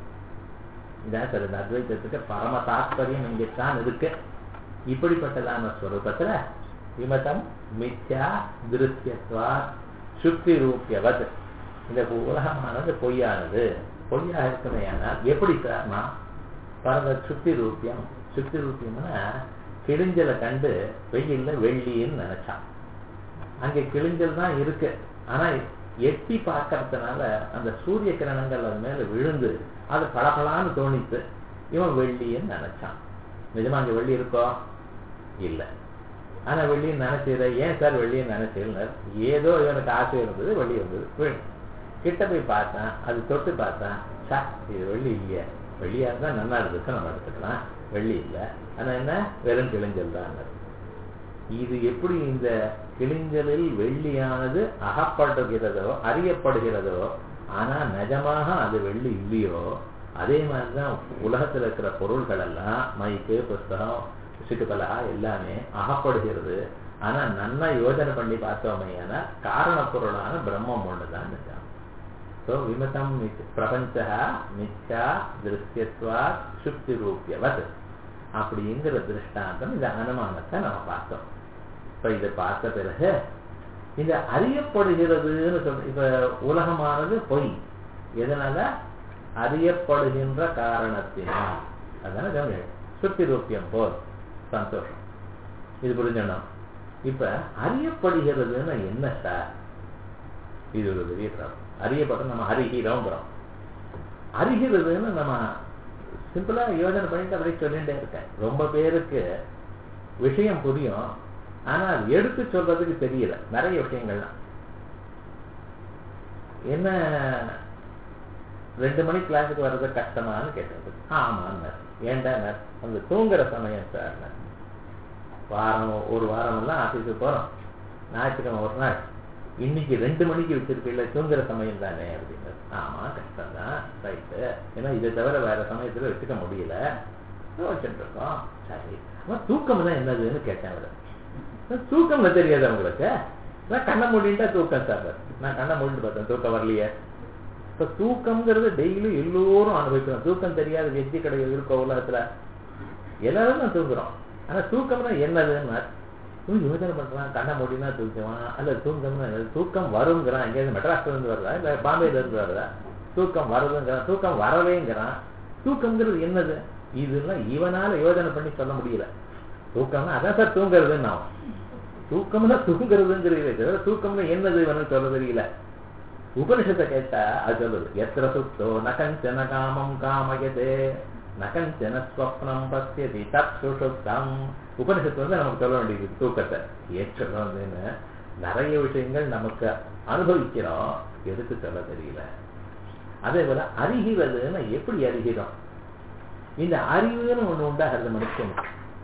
இதான் சார் இந்த அத்வைதத்துக்கு பரம தாத்பரியம் இங்கத்தான் இருக்கு. இப்படிப்பட்டதான ஸ்வரூபத்துல விமதம் மித்யா திருஷ்யத்வா சுக்தி ரூபியவத், இந்த உலகமானது பொய்யானது. பொய்யா இருக்குமே ஆனால் எப்படி சார்னா பாருங்க, சுக்தி ரூபியம். சுக்தி ரூபியம்னா கிழிஞ்சலை கண்டு வெயில்ல வெள்ளின்னு நினைச்சான். அங்க கிழிஞ்சல் தான் இருக்கு, ஆனா எட்டி பார்க்கறதுனால அந்த சூரிய கிரணங்கள் அது மேல விழுந்து அது பளபளான்னு தோணித்து இவன் வெள்ளின்னு நினைச்சான். நிஜமா அங்க வெள்ளி இருக்கோ? இல்லை. ஆனா வெள்ளின்னு நினைச்சத ஏன் சார் வெள்ளின்னு நினைச்சேன்னு, ஏதோ இவனுக்கு ஆசை இருந்தது, வெள்ளி இருந்தது. கிட்ட போய் பார்த்தான், அது தொட்டு பார்த்தான், சா இது வெள்ளி இல்லையா, வெள்ளியா இருந்தா நல்லா இருந்துச்சு நம்ம எடுத்துக்கலாம், வெள்ளி இல்லை, ஆனா என்ன வெறும் கிழிஞ்சல் தான். இது எப்படி இந்த கிழிஞ்சலில் வெள்ளியானது அகப்படுகிறதோ அறியப்படுகிறதோ, ஆனா நிஜமாக அது வெள்ளி இல்லையோ, அதே மாதிரிதான் உலகத்தில் இருக்கிற பொருள்கள் எல்லாம் மைக்கு புஸ்தகம் சிட்டுப்பலகா எல்லாமே அகப்படுகிறது. ஆனா நல்லா யோஜனை பண்ணி பார்த்தோமையான காரண பொருளான பிரம்மம் ஒண்ணுதான் நிஜம். ஸோ விமதம் பிரபஞ்ச மித்யா திருஷ்யத்வா சுக்தி ரூபியவத் அப்படிங்கிற திருஷ்டாந்தம் இந்த அனுமானத்தை நம்ம பார்த்தோம். இப்ப இதை பார்த்த பிறகு இந்த அறியப்படுகிறதுன்னு சொல்ற, இப்ப உலகமானது பொய், எதனால? அறியப்படுகின்ற காரணத்தினால். அதனால கவனி, சுக்தி ரூபியம் போல் சந்தோஷம், இது புரிஞ்சணும். இப்ப அறியப்படுகிறதுன்னு என்ன சார்? இது ஒரு பெரிய ப்ராப்ளம். அறியப்பட்ட நம்ம அறிகிறோங்கிறோம். அறிகிறதுன்னு நம்ம சிம்பிளா யோஜனை பண்ணிட்டு அப்படியே சொல்லிட்டே இருக்கேன். ரொம்ப பேருக்கு விஷயம் புரியும், ஆனா அது எடுத்து சொல்றதுக்கு தெரியல. நிறைய விஷயங்கள்லாம் என்ன, ரெண்டு மணி கிளாஸுக்கு வர்றது கஷ்டமானு கேட்டது. ஆமான்னு ஏன்டா அந்த தூங்குற சமயம் சார், வாரம் ஒரு வாரம் எல்லாம் ஆஃபீஸுக்கு போறோம், ஞாயிற்றுக்கிழமை ஒரு நாள் இன்னைக்கு ரெண்டு மணிக்கு வச்சிருக்கீங்கள தூங்குற சமயம் தானே அப்படின்னு. ஆமா கஷ்டம் தான், ரைட்டு, ஏன்னா இதை தவிர வேற சமயத்துல வச்சுக்க முடியல, வச்சுட்டு இருக்கோம். சரி, தூக்கம் தான் என்னதுன்னு கேட்டேன் அவரை. தூக்கம்ல தெரியாது அவங்களுக்கு, நான் கண்ணை மூடிட்டா தூக்கம் சார், நான் கண்ணை மூடிட்டு பார்த்தேன் தூக்கம் வரலையே. இப்ப தூக்கம்ங்கிறது டெய்லி எல்லோரும் அனுபவிக்கிறோம். தூக்கம் தெரியாத வெஜ்ஜி கடை இருக்க உலகத்துல எல்லாரும் தான் தூங்குறோம். ஆனா தூக்கம்னா என்னதுன்னு யோசனை பண்றான். கண்ணை மூடினா தூக்குவான், அல்ல தூக்கம்னா தூக்கம் வருங்கிறான். எங்கேயாவது மெட்ராஸ்ல இருந்து வருதா இல்ல பாம்பேல இருந்து வருதா? தூக்கம் வருதுங்கிறான், தூக்கம் வரவேங்கிறான். தூக்கம்ங்கிறது என்னது? இதெல்லாம் இவனால யோசனை பண்ணி சொல்ல முடியல. தூக்கம்னா அதான் சார் தூங்குறதுன்னு, தூக்கம்னா தூங்குறதுங்கிறது, தூக்கம்னா என்னது இவனுக்கு சொல்ல தெரியல. உபனிஷத்தை கேட்டா அது சொல்லுது, எத்திர சுத்தோ நகஞ்சன காமம் காமயதே நகஞ்சன ஸ்வப்னம் பசியதி தத் சுஷுப்தம். உபனிஷத்து வந்து நமக்கு சொல்ல வேண்டியது தூக்கத்தை ஏற்றுன்னு. நிறைய விஷயங்கள் நமக்கு அனுபவிக்கிறோம், எதுக்கு சொல்ல தெரியல. அதே போல அறிகிறதுன்னு எப்படி அறிகிறோம்? இந்த அறிவுன்னு ஒண்ணு உண்டாகிறது மனுஷனுக்கு.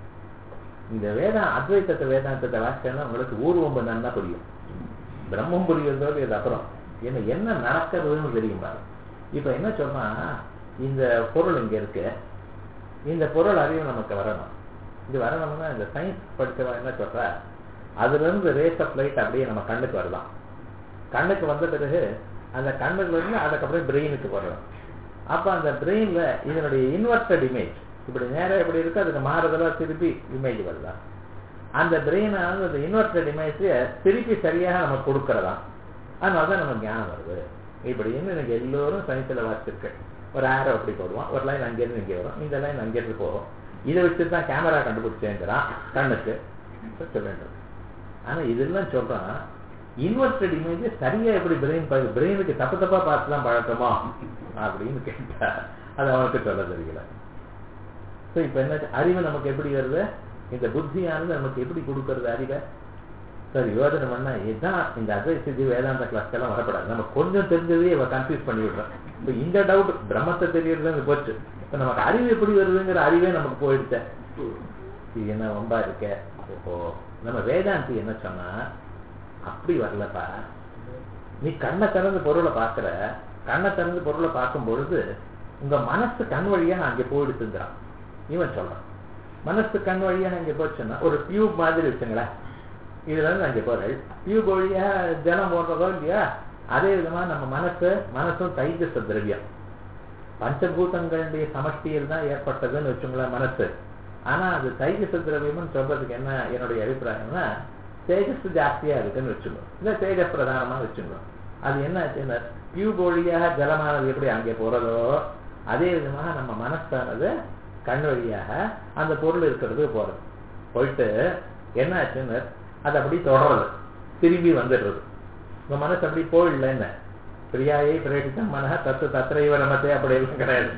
இந்த வேதா அத்வைத்தத்தை வேதாந்தத்தை வாசிச்சா உங்களுக்கு ஊர்வம்பு நல்லா புரியும், பிரம்மம் புரியுறதோடு இது அப்புறம் என்ன என்ன நடக்கிறதுன்னு தெரியுமா? இப்ப என்ன சொன்னா, இந்த பொருள் இங்க இருக்கு, இந்த பொருள் அறிவு நமக்கு வரணும். இது வரணும்னா இந்த சயின்ஸ் படிச்சவன் என்ன சொல்றா, அதுல இருந்து ரேஸ் ஆஃப் லைட் அப்படியே நம்ம கண்ணுக்கு வரலாம். கண்ணுக்கு வந்த பிறகு அந்த கண்ணுல இருந்து அதுக்கப்புறம் பிரெயினுக்கு வரலாம். அப்ப அந்த பிரெயின்ல இதனுடைய இன்வெர்டட் இமேஜ் இப்படி நேரம் எப்படி இருக்கு, அதுக்கு மாறுதலா திருப்பி இமேஜ் வருதா. அந்த பிரெயினை அந்த இன்வெர்டட் இமேஜ் திருப்பி சரியாக நம்ம கொடுக்கறதா, அதனாலதான் நம்ம ஞானம் வருது. இப்படின்னு எனக்கு எல்லோரும் சயின்ஸ்ல வாசிச்சிருக்கு. ஒரு ஆரோ அப்படி போடுவான், ஒரு லைன் அங்கிருந்து இங்கே வரும், இந்த லைன் அங்கிருந்து போகும். இதை வச்சுதான் கேமரா கண்டுபிடிச்சேங்கிறான் கண்ணுக்கு சொல்லிட்டு. ஆனா இதெல்லாம் சொல்றான் இன்வெர்டட் இமேஜ் சரியா எப்படி பிரெயின் பிரெயினுக்கு தப்பு தப்பா பார்த்துலாம் பழக்கமா அப்படின்னு கேட்டா அது அவனுக்கு சொல்ல தெரியல. இப்ப என்ன அறிவு நமக்கு எப்படி வருது? இந்த புத்தியானது நமக்கு எப்படி கொடுக்கறது அறிவை? சார் யோஜனை பண்ணா இதுதான் இந்த அத்வைத வேதாந்த கிளாஸ் எல்லாம் வரப்படாது. நம்ம கொஞ்சம் தெரிஞ்சதே இவ கன்ஃபியூஸ் பண்ணி விடுறோம். இப்ப இந்த டவுட் பிரம்மத்தை தெரியறது போச்சு, இப்ப நமக்கு அறிவு எப்படி வருதுங்கிற அறிவே நமக்கு போயிடுச்ச. இது என்ன ரொம்ப இருக்க. ஓஹோ, நம்ம வேதாந்தி என்ன சொன்னா, அப்படி வரலப்பா, நீ கண்ணை திறந்து பொருளை பாக்குற, கண்ணை திறந்து பொருளை பார்க்கும் பொழுது உங்க மனசு கண் வழியா அங்கே போயிடுச்சுங்கிறான் இவன் சொல்றான். மனசு கண் வழியா அங்கே போச்சுன்னா ஒரு டியூப் மாதிரி வச்சுங்களேன், இதுல இருந்து அங்கே போற டியூப் வழியா ஜலம் போடுறதோ இல்லையா, அதே விதமா நம்ம மனசு மனசும் தைஜச திரவியம் பஞ்சபூதங்களுடைய சமஷ்டியில் தான் ஏற்பட்டதுன்னு வச்சுங்களேன் மனசு. ஆனா அது தைஜச திரவியம்னு சொல்றதுக்கு என்ன என்னுடைய அபிப்பிராயம்னா, தேஜஸ் ஜாஸ்தியா இருக்குன்னு வச்சுக்கணும், இல்ல தேஜ பிரதானமா வச்சுக்கணும். அது என்ன ஆச்சுன்னா, டியூப் வழியாக ஜலமானது எப்படி அங்கே போறதோ அதே விதமாக நம்ம மனசானது கண் வழியாக அந்த பொருள் இருக்கிறது போறது. போயிட்டு என்ன ஆச்சுன்னு அது அப்படி தொடர்றது, திரும்பி வந்துடுறது. உங்க மனசு அப்படி போயிடல, என்ன பிரியாயை பிரேஷித்தான் மனக தத்து தத்திரைவ நமத்தே அப்படி எல்லாம் கிடையாது.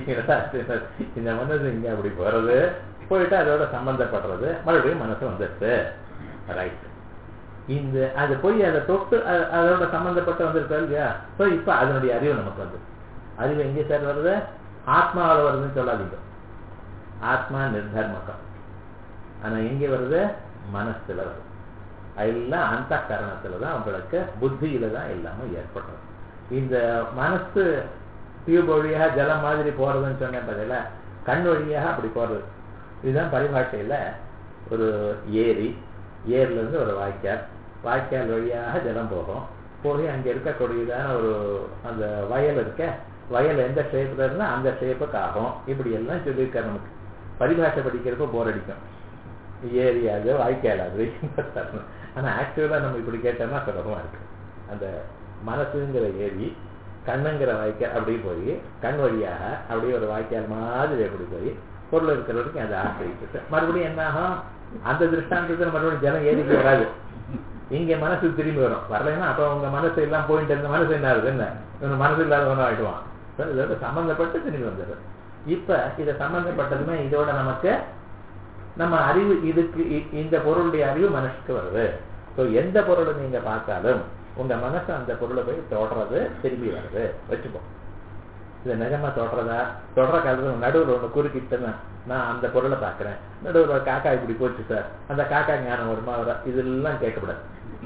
இந்த மனசு இங்க அப்படி போறது, போயிட்டு அதோட சம்பந்தப்படுறது, மறுபடியும் மனசு வந்துடுது. ரைட், இந்த அது போய் அதை தொட்டு அதோட சம்பந்தப்பட்டு வந்திருக்கா இல்லையா. ஸோ இப்ப அதனுடைய அறிவு நமக்கு வந்து, அறிவு எங்கே சார் வருது? ஆத்மாவில் வருதுன்னு சொல்லாதீங்க, ஆத்மா நிர்தர்மகம். ஆனா எங்க வருது? மனசுல வருது. எல்லாம் அந்த காரணத்துலதான் உங்களுக்கு புத்தியில தான் எல்லாமே ஏற்படுறது. இந்த மனசு டியூப் வழியாக ஜலம் மாதிரி போறதுன்னு சொன்ன பதில கண் வழியாக அப்படி போறது. இதுதான் பரிபாஷையில ஒரு ஏரி, ஏரில இருந்து ஒரு வாய்க்கால், வாய்க்கால் வழியாக ஜலம் போகும், போய் அங்க இருக்கக்கூடியதான ஒரு அந்த வயல் இருக்க, வயல் எந்த ஷேப்ல இருந்தா அந்த ஷேப்புக்கு ஆகும். இப்படி எல்லாம் சொல்லியிருக்காரு. நமக்கு பரிபாஷை படிக்கிறப்ப போர் அடிக்கும், ஏரியாது வாய்க்காலாது. ஆனா ஆக்சுவலா நம்ம இப்படி கேட்டோம்னா சுலபமா இருக்கு. அந்த மனசுங்கிற ஏரி கண்ணுங்கிற வாய்க்கால் அப்படியே போய் கண் வழியாக அப்படியே ஒரு வாய்க்கால் மாதிரி அப்படி போய் பொருள் இருக்கிற வரைக்கும் அதை ஆசிரியிட்டு மறுபடியும் என்ன ஆகும்? அந்த திருஷ்டாந்தத்துல மறுபடியும் ஜலம் ஏரிக்கு வராது, இங்க மனசு திரும்பி வரும். வரலைன்னா அப்ப உங்க மனசு எல்லாம் போயிட்டு இருந்த மனசு என்ன ஆகுது? என்ன இவங்க மனசு இல்லாதவனும் ஆயிடுவான். இதோட சம்பந்தப்பட்டு திரும்பி வந்துடும். இப்ப இதை சம்பந்தப்பட்டதுமே இதோட நமக்கு நம்ம அறிவு, இதுக்கு இந்த பொருளுடைய அறிவு மனசுக்கு வருது. ஸோ எந்த பொருளை நீங்க பார்த்தாலும் உங்க மனசு அந்த பொருளை போய் தொடர்றது, திரும்பி வருது வச்சுப்போம். இதை நிஜமா தொடறதா, தொடர காலத்துல நடுவில் ஒண்ணு குறுக்கிட்டுன்னா நான் அந்த பொருளை பாக்குறேன், நடுவில் ஒரு காக்கா இப்படி போச்சு சார், அந்த காக்கா ஞானம் வருமா வர, இதெல்லாம் கேட்கக்கூடாது.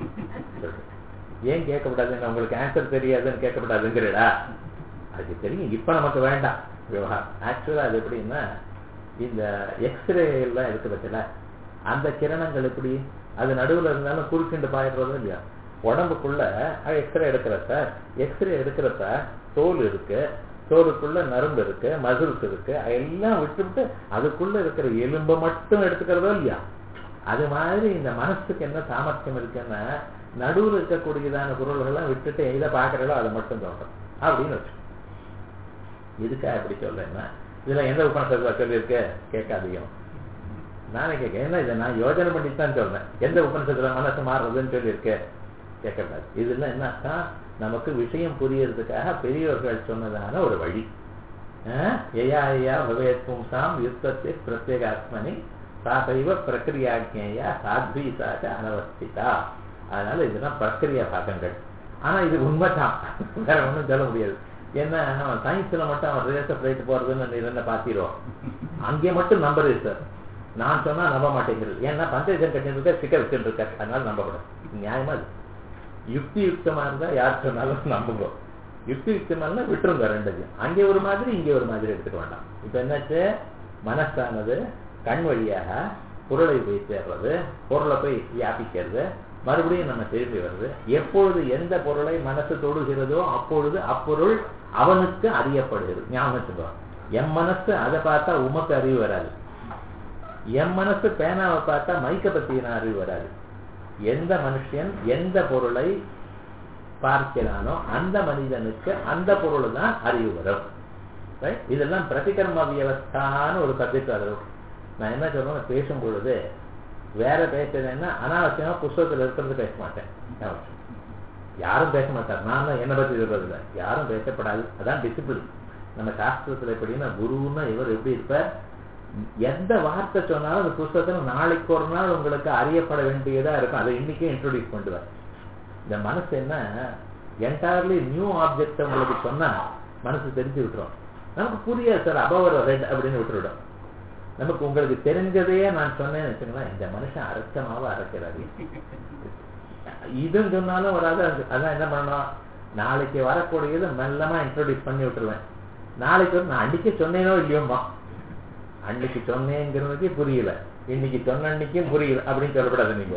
ஏன் கேட்கக்கூடாதுன்னு உங்களுக்கு ஆன்சர் தெரியாதுன்னு கேட்கக்கூடாதுங்கிறடா, அது தெரியும், இப்ப நமக்கு வேண்டாம் விவகாரம். ஆக்சுவலா அது எப்படின்னா, இந்த எக்ஸ்ரே எல்லாம் இருக்கு பத்தில, அந்த கிரணங்கள் எப்படி அது நடுவில் இருந்தாலும் குறுக்கிண்டு பாயிடுறதும் இல்லையா, உடம்புக்குள்ள எக்ஸ்ரே எடுக்கிற சார், எக்ஸ்ரே எடுக்கிறப்ப தோல் இருக்கு, தோலுக்குள்ள நரம்பு இருக்கு, மசில்ஸ் இருக்கு, எல்லாம் விட்டுவிட்டு அதுக்குள்ள இருக்கிற எலும்பை மட்டும் எடுத்துக்கிறதோ இல்லையா. அது மாதிரி இந்த மனசுக்கு என்ன சாமர்த்தியம் இருக்குன்னா, நடுவில் இருக்கக்கூடியதான பொருள்கள்லாம் விட்டுட்டு எதை பாக்குறதோ அதை மட்டும் தோன்றும் அப்படின்னு வச்சு. இதுக்காக எப்படி சொல்றேன்னா, இதுல எந்த உபநிஷத்துல சொல்லியிருக்க கேட்காதையும் நானே கேட்க, ஏன்னா இதை நான் யோஜனை பண்ணித்தான் சொல்றேன், எந்த உபநிஷத்துல மனசு மாறுறதுன்னு சொல்லியிருக்க கேட்கக்கூடாது. இதுல என்னன்னா, நமக்கு விஷயம் புரியறதுக்காக பெரியவர்கள் சொன்னதான ஒரு வழி. ஏயா ஐயா பவேத் பும்சாம் யுத்தத்தை பிரத்யேக ஆத்மனி சாசைவ பிரக்கிரியாஜ்ஞேயா சாத்வீசாக அனவஸ்திதா. அதனால இதெல்லாம் பிரக்கிரியா பாகங்கள். ஆனா இது உண்மைதான், வேற ஒண்ணும் சொல்ல முடியாது. ஏன்னா சயின்ஸ்ல மட்டும் அவன் ரேச பிளேட் போறதுன்னு என்ன பாத்திருவோம், அங்கே மட்டும் நம்பர் சார், நான் சொன்னா நம்ப மாட்டேங்கிறது. ஏன்னா பஞ்சாயத்து கட்டி இருக்க சிக்க வச்சுட்டு இருக்க, அதனால நம்பக்கூடாது. நியாயமா அது யுக்தி யுக்தமா இருந்தா யார் சொன்னாலும் நம்புங்க, யுக்தி யுக்தமா இருந்தா விட்டுருங்க ரெண்டையும். அங்கே ஒரு மாதிரி இங்கே ஒரு மாதிரி எடுத்துக்க வேண்டாம். இப்ப என்னாச்சு, மனசானது கண் வழியாக பொருளை போய் சேர்றது, பொருளை போய் வியாபிக்கிறது, மறுபடியும் நம்ம திரும்பி வருது. எப்பொழுது எந்த பொருளை மனசு தொடுகிறதோ அப்பொழுது அப்பொருள் அவனுக்கு அறியப்படுகிறது. ஞாபகம் வச்சுக்கோ, என் மனசு அதை பார்த்தா உமக்கு அறிவு வராது, என் மனசு பேனாவை பார்த்தா மைக்க பத்தின அறிவு வராது. எந்த மனுஷன் எந்த பொருளை பார்க்கிறானோ அந்த மனிதனுக்கு அந்த பொருள் தான் அறிவு வரும். இதெல்லாம் பிரதிகர்ம வியவஸ்தான்னு ஒரு சப்ஜெக்ட் வரும். நான் என்ன சொல்றேன், பேசும் பொழுது வேற பேசுறேன்னா அனாவசியமா புஸ்தகத்துல இருக்கிறது பேச மாட்டேன். யாரும் பேச மாட்டார், நான் தான் என்னை பத்தி சொல்றது இல்லை, யாரும் பேசப்படாது. அதான் டிசிப்ளின். நம்ம சாஸ்திரத்துல எப்படின்னா, குருன்னா இவர் எப்படி இருப்பார், எந்த வார்த்தை சொன்னாலும் அந்த புஸ்தகத்துல நாளைக்கு ஒரு நாள் உங்களுக்கு அறியப்பட வேண்டியதா இருக்கும், அதை இன்னைக்கே இன்ட்ரோடியூஸ் பண்ணுவார். இந்த மனசு என்ன, என்டையர்லி நியூ ஆப்ஜெக்ட் உங்களுக்கு சொன்னா மனசு தெரிஞ்சு விட்டுரும். நமக்கு புரியாது சார், அபவர் ரெட் அப்படின்னு விட்டுவிடும். நமக்கு உங்களுக்கு தெரிஞ்சதையே நான் சொன்னேன்னு வச்சுங்களேன், இந்த மனுஷன் அரைச்சமாவ அரைக்கிறாரு, இதுன்னு சொன்னாலும் வராது. அதான் என்ன பண்ணணும், நாளைக்கு வரக்கூடியது மெல்லமா இன்ட்ரோடியூஸ் பண்ணி விட்டுருவேன். நாளைக்கு வந்து நான் அன்னைக்கு சொன்னேனோ இல்லையோமா, அன்னைக்கு சொன்னேங்கிறதுக்கே புரியல, இன்னைக்கு சொன்ன அன்னைக்கும் புரியல அப்படின்னு சொல்லப்படாது. நீங்க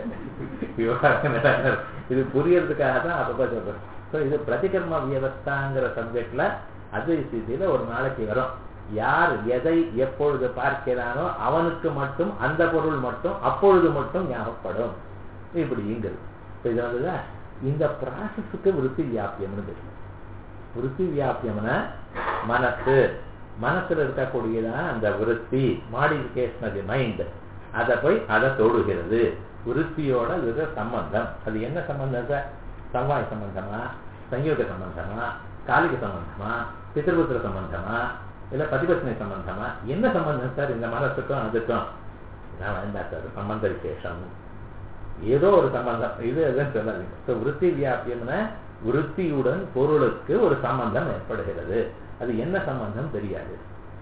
இது புரியறதுக்காக தான் அப்பப்ப சொல்றேன். ஸோ இது பிரதிகர்ம வியவஸ்தாங்கிற சப்ஜெக்ட்ல அத்வைத ஸ்திதியில ஒரு நாளைக்கு வரும். யார் எதை எப்பொழுது பார்க்கிறானோ அவனுக்கு மட்டும் அந்த பொருள் மட்டும் அப்பொழுது மட்டும் ஞாபகப்படும். இப்படிங்கிறது இது வந்துதான் இந்த ப்ராசஸுக்கு விருத்தி வியாபியம்னு பேசும். விருத்தி வியாபியம்னா மனசு, மனசுல இருக்கக்கூடியதான் அந்த விருத்தி, மாடிஃபிகேஷன் ஆஃப் தி மைண்ட், அதை போய் அதை தொடுகிறது. விருத்தியோட இது சம்பந்தம். அது என்ன சம்பந்தம் சார், சம்வாய சம்பந்தமா, சங்கயோக சம்பந்தமா, காலிக சம்பந்தமா, பித்ருபுத்திர சம்பந்தமா, இல்ல பதிபத்னி சம்பந்தமா, என்ன சம்பந்தம் சார் இந்த மனசுக்கும் அதுக்கும்? நான் வேண்டாம் சார், சம்பந்த விசேஷம், ஏதோ ஒரு சம்பந்தம், இது எதுன்னு சொல்லாதீங்க. விருத்தி வியாபியம்னா விருத்தியுடன் பொருளுக்கு ஒரு சம்பந்தம் ஏற்படுகிறது. அது என்ன சம்பந்தம் தெரியாது,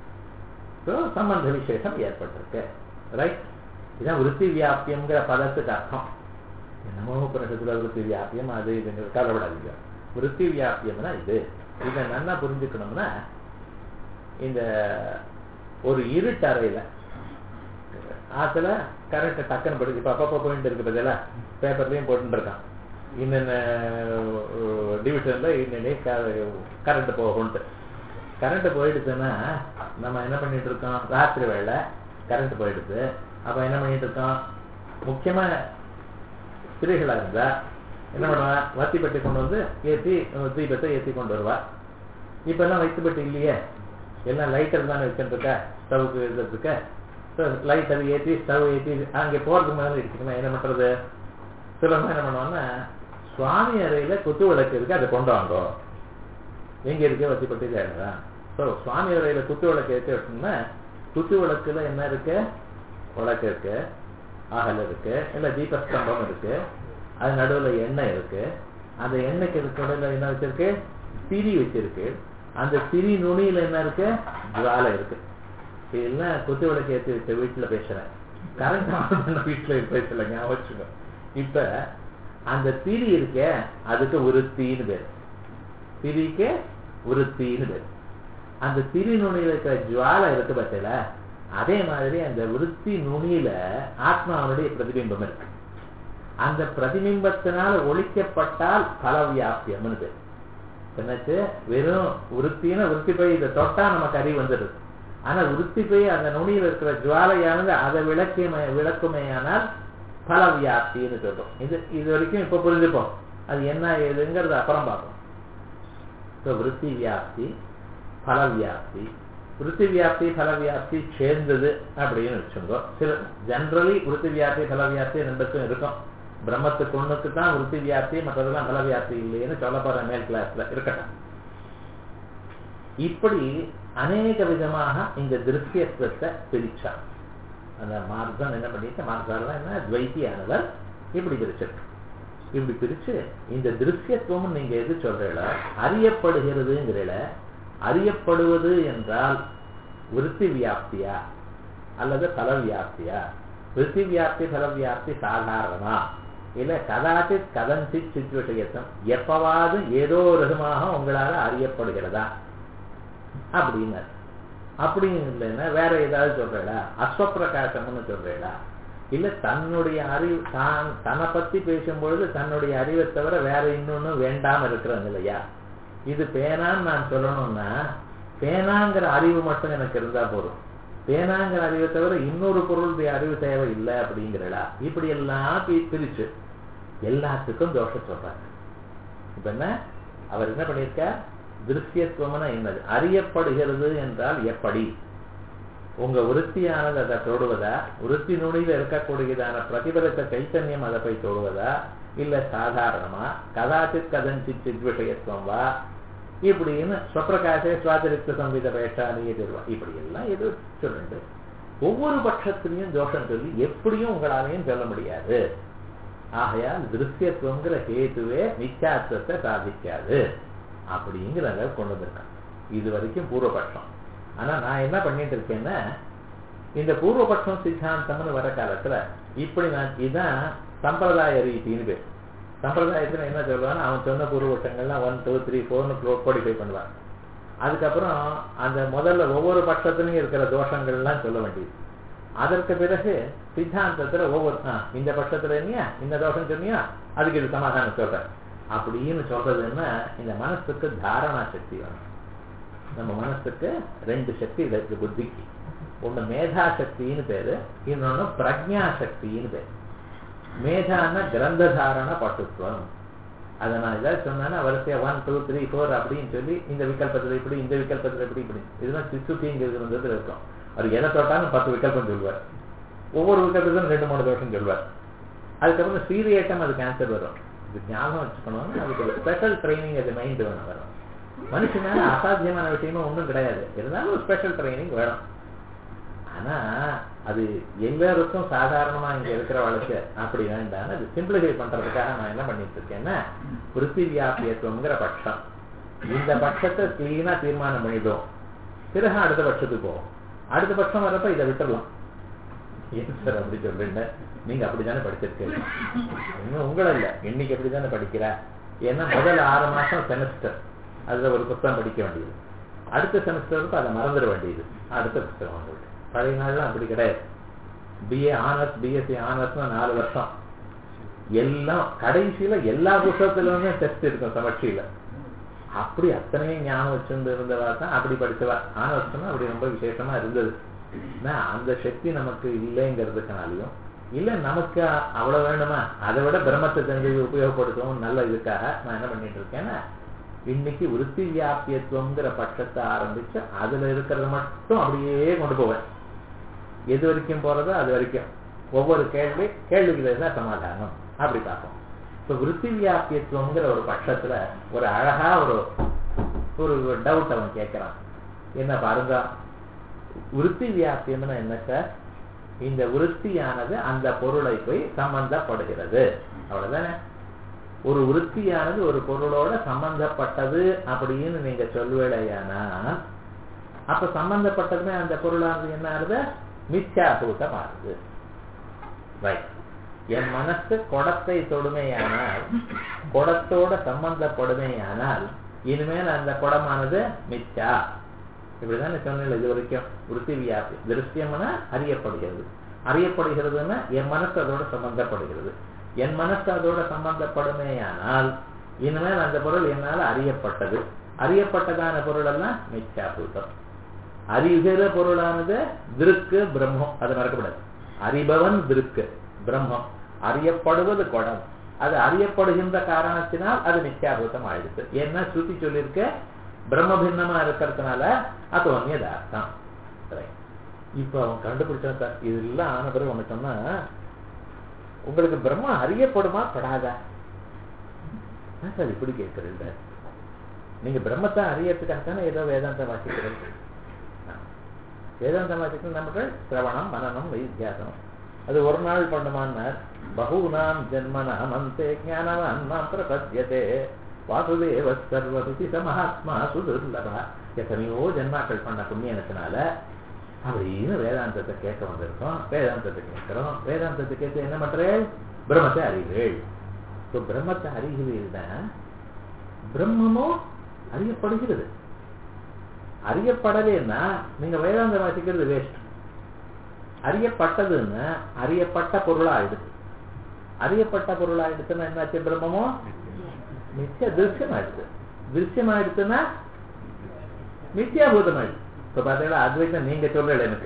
சம்பந்த விசேஷம் ஏற்பட்டிருக்கு. ரைட், இதான் விருத்தி வியாபியம்ங்கிற பதத்துக்கு அர்த்தம். என்னமோ பிரசத்துல விருத்தி வியாபியம் அது இதுங்கிற கவலைப்படாதீங்க. விருத்தி வியாபியம்னா இது. இதை நல்லா புரிஞ்சுக்கணும்னா, இந்த ஒரு இருட்டறையில ஆத்துல கரண்ட் டக்குன்னு போயிடுது. இப்ப அப்பப்ப போயிட்டு இருக்கு பதிலா, பேப்பர்லயும் போட்டு இருக்கான், இன்னென்ன டிவிஷன்ல இன்னே கரண்ட் போகும்ட்டு. கரண்ட் போயிடுச்சுன்னா நம்ம என்ன பண்ணிட்டு இருக்கோம், ராத்திரி வேலை கரண்ட் போயிடுது. அப்ப என்ன பண்ணிட்டு இருக்கோம், முக்கியமா ஸ்திரீகளா இருந்தா என்ன பண்ணுவா, வத்தி பெட்டி கொண்டு வந்து ஏற்றி தீபத்தை ஏற்றி கொண்டு வருவா. இப்ப எல்லாம் வைத்து பெட்டி இல்லையே, எல்லாம் லைட்டர் தானே வச்சுட்டு இருக்கா ஸ்டவ்க்கு இருக்கிறதுக்கு. லைட் அது ஏற்றி ஸ்டவ் ஏற்றி அங்கே போறதுக்கு மேலே இருக்குன்னா என்ன பண்றது, சிலவங்க என்ன பண்ணுவாங்கன்னா சுவாமி அறையில குத்து விளக்கு இருக்கு, அதை கொண்டு வாங்கோ. எங்க இருக்கு, வத்தி பெட்டி தான். ஸோ சுவாமி அறையில குத்து விளக்கு ஏற்றி வச்சோம்னா, குத்து விளக்குல என்ன இருக்கு, விளக்கு இருக்கு, அகல் இருக்கு, இல்ல தீபஸ்தம்பம் இருக்கு, அது நடுவில் எண்ணெய் இருக்கு, அந்த எண்ணெய்க்கு நடுவில் என்ன வச்சிருக்கு, திரி வச்சிருக்கு. அந்த திரி நுனியில என்ன இருக்கு? ஜுவாலை இருக்கு. இதெல்லாம் குத்து விளக்கு ஏற்றி வச்ச வீட்டுல பேசுறேன், கரண்ட் வீட்டுல பேசல, ஞாபகம் வச்சுக்கோ. இப்ப அந்த திரி இருக்க அதுக்கு விருத்தின்னு பேரு, திரிக்கு விருத்தின்னு பேரு. அந்த திரி நுனியில இருக்கிற ஜுவாலை இருக்கு பத்தில, அதே மாதிரி அந்த விருத்தி நுனியில ஆத்மாவனுடைய பிரதிபிம்பம் இருக்கு. அந்த பிரதிபிம்பத்தினால் ஒழிக்கப்பட்டால் பலவியாப்தியம்னு பேரு. என்னாச்சு? வெறும் விருத்தின்னு விருத்தி போய் இதை தொட்டா நமக்கு அறிவு வந்துடுது. ஆனா விருத்தி போய் அந்த நுனியில் இருக்கிற ஜுவாலையானது அதை விளக்குமே விளக்குமையானால் பலவியாப்தின்னு சொல்றோம். இது இது வரைக்கும் இப்ப புரிஞ்சுப்போம். அது என்ன ஏதுங்கிறது அப்புறம் பார்ப்போம். இப்போ விருத்தி வியாப்தி, பலவியாப்தி, விருத்தி வியாப்தி பலவியாப்தி சேர்ந்தது அப்படின்னு வச்சுக்கோ. சில ஜென்ரலி விருத்தி வியாப்தி பலவியாப்தி ரெண்டுக்கும் இருக்கும். பிரம்மத்துக்கு ஒண்ணுக்கு தான் விருத்தி வியாப்தி, மற்றதெல்லாம் பலவியாப்தி இல்லைன்னு சொல்ல போற மேல் கிளாஸ்ல இருக்கட்டும். இப்படி அநேக விதமாக இந்த திருஷ்யத்துவத்தை பிரிச்சார். அந்த மார்க்கம் என்ன பண்ணிட்டு, மார்க்கம் என்ன துவைத்தியானவர் இப்படி பிரிச்சிருக்கு. இப்படி பிரிச்சு இந்த திருஷ்யத்துவம் நீங்க எது சொல்றீங்களோ அறியப்படுகிறதுங்கிறீங்கள, அறியப்படுவது என்றால் விருத்தி வியாப்தியா அல்லது பலவியாப்தியா? விருத்தி வியாப்தி பலவியாப்தி சாதாரணமா இல்ல கதாச்சித் கதஞ்சித் சித் விஷயத்தம் எப்பவாவது ஏதோ விதமாக உங்களால அறியப்படுகிறதா அப்படின்னு. அப்படின்னு இல்லைன்னா வேற ஏதாவது சொல்றா? அஸ்வப்பிரகாசம்னு சொல்றா? இல்ல தன்னுடைய அறிவு தான் தன்னை பத்தி பேசும்பொழுது தன்னுடைய அறிவை தவிர வேற இன்னொன்னு வேண்டாம இருக்கிறாங்க இல்லையா? இது பேனான்னு நான் சொல்லணும்னா பேனாங்கிற அறிவு மட்டும் எனக்கு இருந்தா போதும், பேனாங்கிற அறிவை தவிர இன்னொரு பொருளுடைய அறிவு தேவை இல்லை அப்படிங்கிறா? இப்படி எல்லாம் பிரிச்சு எல்லாத்துக்கும் தோஷம் சொல்றாங்க. இப்ப என்ன அவர் என்ன பண்ணியிருக்கார்? திருஷ்யத்துவம்னா என்னது? அறியப்படுகிறது என்றால் எப்படி? உங்க விருத்தியானது அதை தொடுவதா? விருத்தி நுனியில இருக்கக்கூடியதான பிரதிபலித்த சைத்தன்யம் அதை போய் தொடுவதா? இல்ல சாதாரணமா கதாச்சித் கதஞ்சித் சித் விஷயத்துவம் வா? இப்படின்னு ஸ்வப்பிரகாசே சுவாதிரிக்த சம்வித பேஷானியே தருவா? இப்படி எல்லாம் எது சொல்லுண்டு ஒவ்வொரு பட்சத்திலையும் தோஷம் சொல்லி எப்படியும் உங்களாலையும் சொல்ல முடியாது. ஆகையால் திருஷ்யத்துவங்கிற ஹேத்துவே மித்யாத்வத்தை சாதிக்காது அப்படிங்கிற அளவு கொண்டு வந்திருக்காங்க. இது வரைக்கும் பூர்வபட்சம். ஆனா நான் என்ன பண்ணிட்டு இருக்கேன்னா, இந்த பூர்வபட்சம் சித்தாந்தம்னு வர காலத்துல இப்படி நான் இதுதான் சம்பிரதாய ரீதின்னு பேர். சம்பிரதாயத்துல என்ன சொல்லுவான்னா, அவன் சொன்ன பூர்வபட்சங்கள்லாம் ஒன் டூ த்ரீ ஃபோர்னு கோடிஃபை பண்ணுவான். அதுக்கப்புறம் அந்த முதல்ல ஒவ்வொரு பட்சத்திலையும் இருக்கிற தோஷங்கள்லாம் சொல்ல வேண்டியது. அதற்கு பிறகு சித்தாந்தத்துல ஒவ்வொரு இந்த பட்சத்துல இல்லையா இந்த தோஷம் சொன்னியா அதுக்கு இது சமாதானம் சொல்றேன் அப்படின்னு சொல்றதுன்னா, இந்த மனசுக்கு தாரணா சக்தி வேணும். நம்ம மனசுக்கு ரெண்டு சக்தி இருக்கு புத்திக்கு. ஒண்ணு மேதா சக்தின்னு பேரு, இன்னொன்னு பிரக்ஞா சக்தின்னு பேரு. மேதான கிரந்ததாரண பட்டுத்துவம். அதை நான் ஏதாவது சொன்னா வரிசையா ஒன் டூ த்ரீ ஃபோர் அப்படின்னு சொல்லி இந்த விகல்பத்துல இப்படி இந்த விகல்பத்துல இப்படி இப்படி இதுதான் சிசுத்திங்கிறது இருக்கும். அவர் எதை தொட்டாலும் பத்து விகல்பம் சொல்வார். ஒவ்வொரு விகல்பத்திலும் ரெண்டு மூணு தோஷம் சொல்வார். அதுக்கப்புறம் சீரியேட்டம் அதுக்கு ஆன்சர் வரும். இது ஞாபகம் வச்சுக்கணும். அதுக்கு ஸ்பெஷல் ட்ரைனிங் அது மைண்ட் வேணும் வரும். மனுஷனால அசாத்தியமான விஷயமும் ஒன்றும் கிடையாது, இருந்தாலும் ஒரு ஸ்பெஷல் ட்ரைனிங் வேணும். ஆனா அது எல்லாருக்கும் சாதாரணமா இங்க இருக்கிற வழக்கு அப்படி வேண்டாம். அது சிம்பிளிஃபை பண்றதுக்காக நான் என்ன பண்ணிட்டு இருக்கேன்னா, விருத்தி வியாபியத்துவங்கிற பட்சம், இந்த பட்சத்தை கிளீனா தீர்மானம் பண்ணிடுவோம். பிறகு அடுத்த பட்சத்துக்கு போவோம். அடுத்த பட்சம் வரப்ப இதை விட்டுடலாம். ஏன் சார் அப்படி சொல்றேன்? நீங்க அப்படித்தானே படிச்சிருக்கீங்க. இன்னும் உங்களை இல்ல, இன்னைக்கு அப்படித்தானே படிக்கிற. ஏன்னா முதல் ஆறு மாசம் செமஸ்டர், அதுல ஒரு புத்தகம் படிக்க வேண்டியது. அடுத்த செமஸ்டருக்கு அதை மறந்துட வேண்டியது. அடுத்த புத்தகம் வந்து பழைய நாள்லாம் அப்படி கிடையாது. பிஏ ஆனர்ஸ் பிஎஸ்சி ஆனர்ஸ்னா நாலு வருஷம் எல்லாம் கடைசியில எல்லா புத்தகத்திலுமே டெஸ்ட் இருக்கும் சமர்ச்சியில. அப்படி அத்தனையும் ஞானம் வச்சிருந்து இருந்தவா தான் அப்படி படிச்சவா. ஆனர்ஸ்னா அப்படி ரொம்ப விசேஷமா இருந்தது. அந்த சக்தி நமக்கு இல்லைங்கிறதுக்குனாலையும் இல்ல நமக்கு அவ்வளவு வேணுமா, அதை விட பிரம்மத்தை தெரிஞ்சு உபயோகப்படுத்தவும் நல்ல இதுக்காக நான் என்ன பண்ணிட்டு இருக்கேன்னா, இன்னைக்கு விருத்தி வியாபியத்துவங்கிற பட்சத்தை ஆரம்பிச்சு அதுல இருக்கிறத மட்டும் அப்படியே கொண்டு போவேன். எது வரைக்கும் போறதோ அது வரைக்கும் ஒவ்வொரு கேள்வி கேள்விக்கு தான் சமாதானம் அப்படி பார்ப்போம். இப்போ விருத்தி வியாபியத்துவங்கிற ஒரு பட்சத்துல ஒரு அழகா ஒரு ஒரு டவுட் அவன் கேட்கிறான். என்ன பாருங்க, விருத்தி வியாபியம்னா என்ன சார்? இந்த விருத்தியானது அந்த பொருளை போய் சம்பந்தப்படுகிறது, அவ்வளவுதானே? ஒரு விருத்தியானது ஒரு பொருளோட சம்பந்தப்பட்டது அப்படின்னு நீங்க சொல்வேளையானால் அப்ப சம்பந்தப்பட்டதுமே அந்த பொருளானது என்ன ஆகுது? மித்யாபூதம் ஆகுது. ரைட். என் மனசு குடத்தை தொடுமையானால், குடத்தோட சம்பந்தப்படுமையானால் இனிமேல் அந்த குடமானது மித்யா. இப்படிதான் சொன்னேன் இது வரைக்கும். விருத்தி வியாபி திருஷ்யம்னா அறியப்படுகிறது, அறியப்படுகிறதுன்னா என் மனசு அதோட சம்பந்தப்படுகிறது. என் மனசு அதோட சம்பந்தப்படுமேயானால் இனிமேல் அந்த பொருள் என்னால் அறியப்பட்டது. அறியப்பட்டதான பொருள் எல்லாம் மித்யாபூதம். அறிகிற பொருளானது திருக்கு பிரம்மம். அது மறக்கப்படாது. அறிபவன் திருக்கு பிரம்மம், அறியப்படுவது குடம். அது அறியப்படுகின்ற காரணத்தினால் அது மித்யாபூதம் ஆயிடுச்சு. ஏன்னா ஸ்ருதி சொல்லியிருக்க பிரம்ம பின்னமா இருக்கிறதுனால அது ஒன்னியதார்த்தம். இப்ப அவன் கண்டுபிடிச்சான் சார். இதெல்லாம் ஆன பிறகு ஒண்ணு சொன்னா, உங்களுக்கு பிரம்மா அறியப்படுமா படாதா சார்? இப்படி கேட்கறது. நீங்க பிரம்மத்தை அறியறதுக்காகத்தானே ஏதோ வேதாந்த வாசிக்கிறது. வேதாந்த வாசிக்கிறது நமக்கு சிரவணம் மனனம் வைத்தியாசனம். அது ஒரு நாள் பண்ணுமான்னார். பகூனாம் ஜென்மனாம் அந்தே ஞானவான் மாம் பிரபத்யதே வாசுதேவ சர்வசுதி மகாத்மா சுதுர்லபா. எத்தனையோ ஜென்மாக்கள் பண்ண புண்ணியத்தினால அப்படின்னு வேதாந்தத்தை கேட்க வந்திருக்கோம். வேதாந்தத்தை கேட்கிறோம். வேதாந்தத்தை கேட்டு என்ன பண்றேன்? பிரம்மத்தை அறிவீள். பிரம்மத்தை அறிகிறீர்கள்னா பிரம்மமும் அறியப்படுகிறது. அறியப்படலைன்னா நீங்க வேதாந்த வாசிக்கிறது வேஸ்ட். அறியப்பட்டதுன்னா அறியப்பட்ட பொருளாயிடுது. அறியப்பட்ட பொருளாயிடுச்சுன்னா என்னாச்சு? பிரம்மமும் மித்யா திருஷ்யம் ஆயிடுது. திருஷ்யம் ஆயிடுச்சுன்னா மித்யாபூதம் ஆயிடுது. இப்ப பாத்தீங்களா, அத்வைத்தம் நீங்க சொல்லல, எனக்கு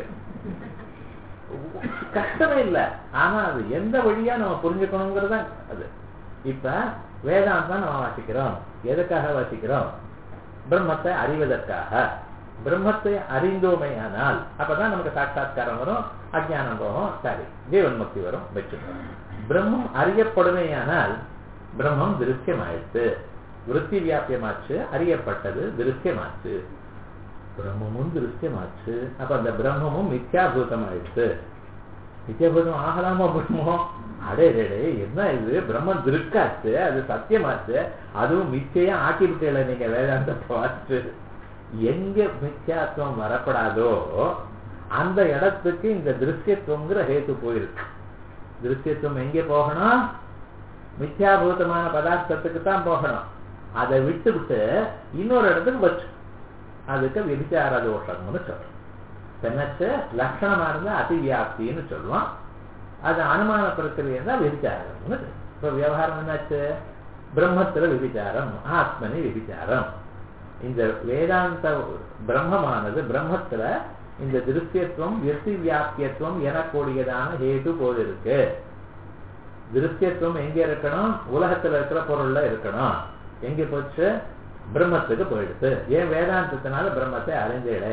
கஷ்டமே இல்லை. ஆனா அது எந்த வழியா நம்ம புரிஞ்சுக்கணுங்கிறதா அது. இப்ப வேதாந்தம் நம்ம வாசிக்கிறோம். எதுக்காக வாசிக்கிறோம்? பிரம்மத்தை அறிவதற்காக. பிரம்மத்தை அறிந்தோமையானால் அப்பதான் நமக்கு சாட்சாத்காரம் வரும், அஜ்ஞானம் போகும், சரி ஜீவன் முக்தி வரும், வச்சுக்கணும். பிரம்மம் அறியப்படுமையானால் பிரம்மம் திருஷ்யமாயிடுச்சு, விருத்தி வியாபியமாச்சு, அறியப்பட்டது திருஷ்யமாச்சு, பிரம்மமும் திருஷ்யமாச்சு. அப்ப அந்த பிரம்மமும் மித்யாபூதம் ஆயிடுச்சு. மித்யாபூதம் ஆகலாமா பிரம்மம்? அடே ரேடே என்ன இது? பிரம்மம் திருக்காச்சு, அது சத்தியமாச்சு, அதுவும் மிச்சையா ஆக்கிவிட்டேல நீங்க வேதாந்தத்தை வாசிச்சு. எங்க மித்யாத்துவம் வரப்படாதோ அந்த இடத்துக்கு இந்த திருஷ்யத்துவங்கிற ஹேத்து போயிருக்கு. திருஷ்யத்துவம் எங்கே போகணும்? மித்யாபூதமான பதார்த்தத்துக்கு தான் போகணும். அதை விட்டு விட்டு இன்னொரு இடத்துக்கு வச்சு அதுக்கு விபிச்சார தோஷம்னு சொல்றோம். என்னாச்சு? லட்சணமா இருந்தா அதிவியாப்தின்னு சொல்லுவோம். அது அனுமான பிரக்கிரியா இருந்தா விபிச்சாரம்னு. இப்ப விவகாரம் என்னாச்சு? பிரம்மத்துல விபிச்சாரம், ஆத்மனி விபிச்சாரம். இந்த வேதாந்த பிரம்மமானது பிரம்மத்துல இந்த திருஷ்யத்துவம் விருத்தி வியாபியத்துவம் எனக்கூடியதான ஹேது போல் இருக்கு. திருஷ்யத்துவம் எங்க இருக்கணும்? உலகத்துல இருக்கிற பொருள்ல இருக்கணும். எங்க போச்சு? பிரம்மத்துக்கு போயிடுச்சு. ஏன்? வேதாந்தத்தினால பிரம்மத்தை அறிஞ்சேட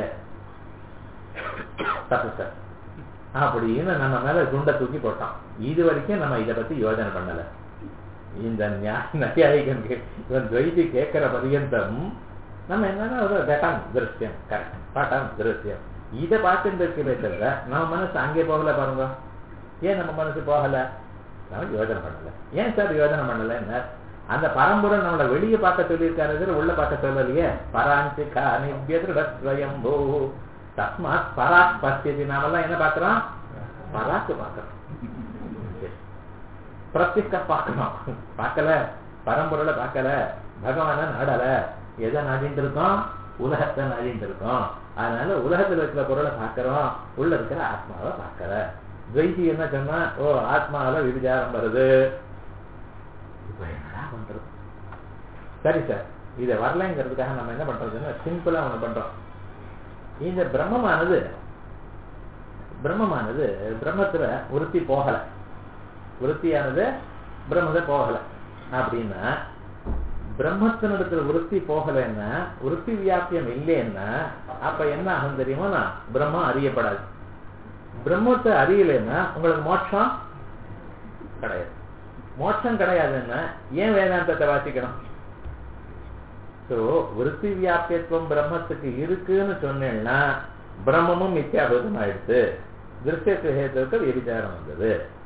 தப்பு சார் அப்படின்னு நம்ம மேல குண்டை தூக்கி போட்டோம். இது வரைக்கும் நம்ம இதை பத்தி யோஜனை பண்ணல. இந்த நையாயிகன் இவன் துவைதி கேட்கிற பரியந்தம் நம்ம என்னன்னா ஒரு கட்டம் திருஷ்யம், கரெக்ட், பட்டம் திருஷ்யம், இதை பார்த்துட்டு இருக்கவே தவிர நம்ம மனசு அங்கே போகல. பாருங்க, ஏன் நம்ம மனசு போகல? நம்ம யோஜனை பண்ணல. ஏன் சார் யோஜனை பண்ணல? என்ன அந்த பரம்பரை நம்மளை வெளியே பார்க்க சொல்லியிருக்காரு, உள்ள பார்க்க சொல்லலையே. பராஞ்சி காணிபியம்போ தஸ்மாத் பராக் பசியதி. நாமெல்லாம் என்ன பார்க்கிறோம்? பராக்கு பார்க்கிறோம், பிரத்யேக பார்க்கணும். பார்க்கல, பரம்பொருளை பார்க்கல, பகவான நாடல. எதை நாடிட்டு இருக்கோம்? உலகத்தை நாடிட்டு இருக்கோம். அதனால உலகத்தில் இருக்கிற பொருளை பார்க்கிறோம், உள்ள இருக்கிற ஆத்மாவை பார்க்கல. துவைதி என்ன சொன்னா, ஓ ஆத்மாவில விபிச்சாரம் வருது. இப்ப என்னடா பண்றது? சரி சார், இதை வரலைங்கிறதுக்காக நம்ம என்ன பண்றதுன்னா சிம்பிளா ஒண்ணு பண்றோம். இந்த பிரம்மமானது பிரம்மமானது பிரம்மத்துல விருத்தி போகல, விருத்தியானது பிரம்மத்தை போகல அப்படின்னா, பிரம்மத்தினிடத்துல விருத்தி போகலன்னா, விருத்தி வியாபியம் இல்லைன்னா அப்ப என்ன ஆகும் தெரியுமா? பிரம்மம் அறியப்படாது. பிரம்மத்தை அறியலைன்னா உங்களுக்கு மோட்சம் கிடையாது. மோட்சம் கிடையாதுன்னா ஏன் வேதாந்தத்தை வாசிக்கணும்? சோ விருத்தி வியாபியத்துவம் பிரம்மத்துக்கு இருக்குன்னு சொன்னேன்னா பிரம்மமும் மித்யாபூதம் ஆயிடுச்சு. திருஷ்யத்துக்கு விபிச்சாரம் வந்தது.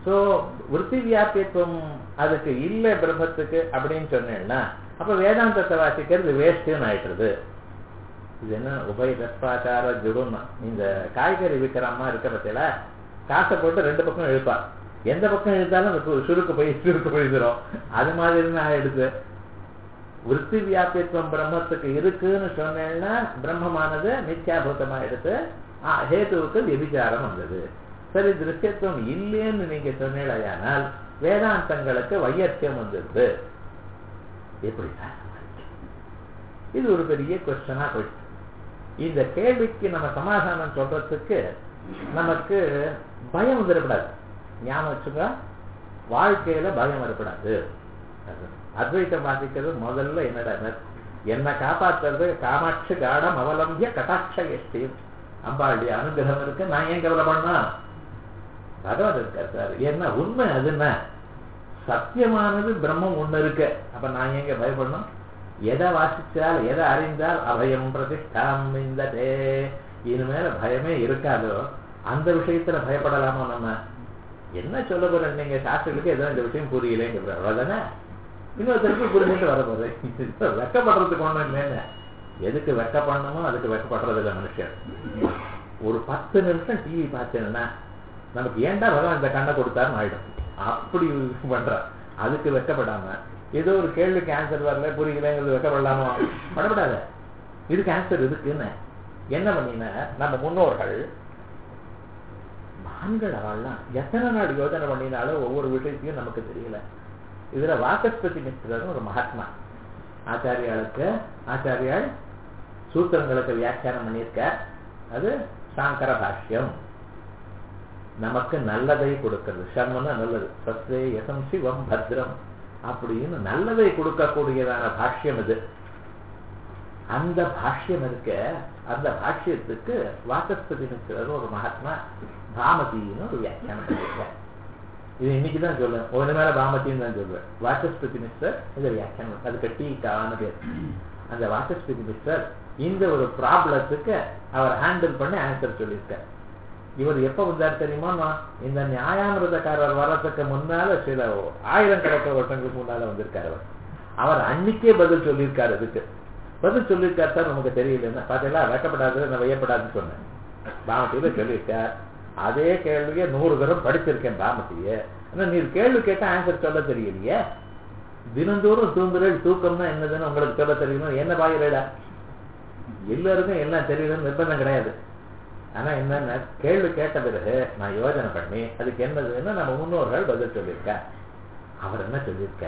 ஸோ விருத்தி வியாபியத்துவம் அதுக்கு இல்லை பிரம்மத்துக்கு அப்படின்னு சொன்னேன்னா அப்ப வேதாந்தத்தை வாசிக்கிறது வேஸ்ட்னு ஆயிட்டுருது. இது என்ன உபய தஸ்பாச்சார ஜுடுன்னா இந்த காய்கறி விற்கிற அம்மா இருக்க பத்தியில காசை போட்டு ரெண்டு பக்கம் இழுப்பா, எந்த பக்கம் இழுத்தாலும் சுருக்கு போய் சுருக்கு போயிடும். அது மாதிரி ஆயிடுது. விருத்தி வியாபியத்துவம் பிரம்மத்துக்கு இருக்குன்னு சொன்னேன்னா பிரம்மமானது மித்யாபூதமா எடுத்து ஹேதுவுக்கு விபிச்சாரம் வந்தது. சரி, திருஷ்யத்துவம் இல்லைன்னு நீங்க சொன்னீங்களேயானால் வேதாந்தங்களுக்கு வையத்தியம் வந்துடுது. எப்படி சார்? இது ஒரு பெரிய கொஸ்டனா போயிடுச்சு. இந்த கேள்விக்கு நம்ம சமாதானம் சொல்றதுக்கு நமக்கு பயம் வந்துடக்கூடாது. ஞாபகம் வச்சுக்க, வாழ்க்கையில பயம் வரக்கூடாது. அத்வைத்தம் வாசிக்கிறது முதல்ல என்னடா, என்ன காப்பாற்றுறது காமாட்சி காடம் அவலம்பிய கட்டாட்ச எஷ்டி, அம்பாளுடைய அனுகிரகம் இருக்கு, நான் ஏன் கவலை பண்ணா? பகவான் இருக்கார் சார். என்ன உண்மை அதுன்னா சத்தியமானது பிரம்மம் ஒண்ணு இருக்கு. அப்ப நான் எங்க பயப்படணும்? எதை வாசிச்சால் எதை அறிந்தால் அபயம் பிரதிஷ்டாம் இந்த இனிமேல பயமே இருக்காதோ அந்த விஷயத்துல பயப்படலாமோ? நம்ம என்ன சொல்ல போறேன், நீங்க சாஸ்திரத்துக்கு ஏதோ இந்த விஷயம் புரியலேங்க, அவ்வளவுதானே. இன்னொருத்தருக்கு புரிஞ்சுட்டு வர போறேன். வெக்கப்படுறதுக்கு ஒண்ணும் இல்லைன்னு. எதுக்கு வெக்கப்படணுமோ அதுக்கு வெக்கப்படுறது இல்லை மனுஷன். ஒரு பத்து நிமிஷம் டிவி பார்த்தேன்னா நமக்கு ஏண்டா வரும் இந்த கண்ணை கொடுத்தாருன்னு ஆயிடும். அப்படி பண்ற அதுக்கு வெக்கப்படாம ஏதோ ஒரு கேள்விக்கு ஆன்சர் வரல புரியலங்கிறது வெக்கப்படலாமோ? படப்படாத. இதுக்கு ஆன்சர் இருக்குன்னு என்ன பண்ணின நம்ம முன்னோர்கள் ஆண்கள் அவள்லாம் எத்தனை நாடு யோஜனை பண்ணினாலும் ஒவ்வொரு விஷயத்தையும் நமக்கு தெரியல. இதுல வாசஸ்பதி மிஸ்ரர் ஒரு மகாத்மா ஆச்சாரியாளுக்கு ஆச்சாரியால் சூத்திரங்களுக்கு வியாக்கியானம் பண்ணியிருக்க. அது சாங்கர பாஷ்யம். நமக்கு நல்லதை கொடுக்கிறது. சர்மன்னா நல்லது. சத்தே யசம் சிவம் பத்ரம் அப்படின்னு நல்லதை கொடுக்கக்கூடியதான பாஷ்யம் இது. அந்த பாஷ்யம் இருக்க, அந்த பாஷ்யத்துக்கு வாசஸ்பதி மிஸ்ரர் ஒரு மகாத்மா பாமதின்னு ஒரு வியாக்கியானம் பண்ணியிருக்க. இது இன்னைக்குதான் சொல்லுவேன், ஒரு மேல பாமத்தின்னு தான் சொல்லுவேன். வாசஸ்பதி மிஸ்ரர் இந்த வியாக்கியானம், அது கட்டிக்கான பேர். அந்த வாசஸ்பதி மிஸ்ரர் இந்த ஒரு ப்ராப்ளத்துக்கு அவர் ஹேண்டில் பண்ணி ஆன்சர் சொல்லியிருக்க. இவர் எப்ப வந்தார் தெரியுமா? இந்த நியாயாமிரதக்காரர் வரத்துக்கு முன்னால சில ஆயிரக்கணக்கான வருஷங்களுக்கு முன்னால வந்திருக்காரு அவர். அவர் அன்னைக்கே பதில் சொல்லியிருக்காரு. இதுக்கு பதில் சொல்லியிருக்காரு சார், நமக்கு தெரியல பார்த்தீங்களா, வைக்கப்படாது நான் வையப்படாதுன்னு சொன்னேன். பாமத்தியில சொல்லியிருக்கார். அதே கேள்வியை நூறு தரம் படிச்சிருக்கேன் பாமத்திய. ஆனா நீர் கேள்வி கேட்டா ஆன்சர் சொல்ல தெரியலையே. தினந்தோறும் தூங்குறேன், தூக்கம்னா என்னதுன்னு உங்களுக்கு சொல்ல தெரியணும். என்ன பாயிரடா, எல்லாருக்கும் எல்லாம் தெரியணும்னு நிர்பந்தம் கிடையாது. ஆனா என்னன்னா கேள்வி கேட்ட பிறகு நான் யோஜனை பண்ணி அதுக்கு என்னதுன்னு நம்ம முன்னோர்கள் பதில் சொல்லியிருக்க. அவர் என்ன சொல்லியிருக்க,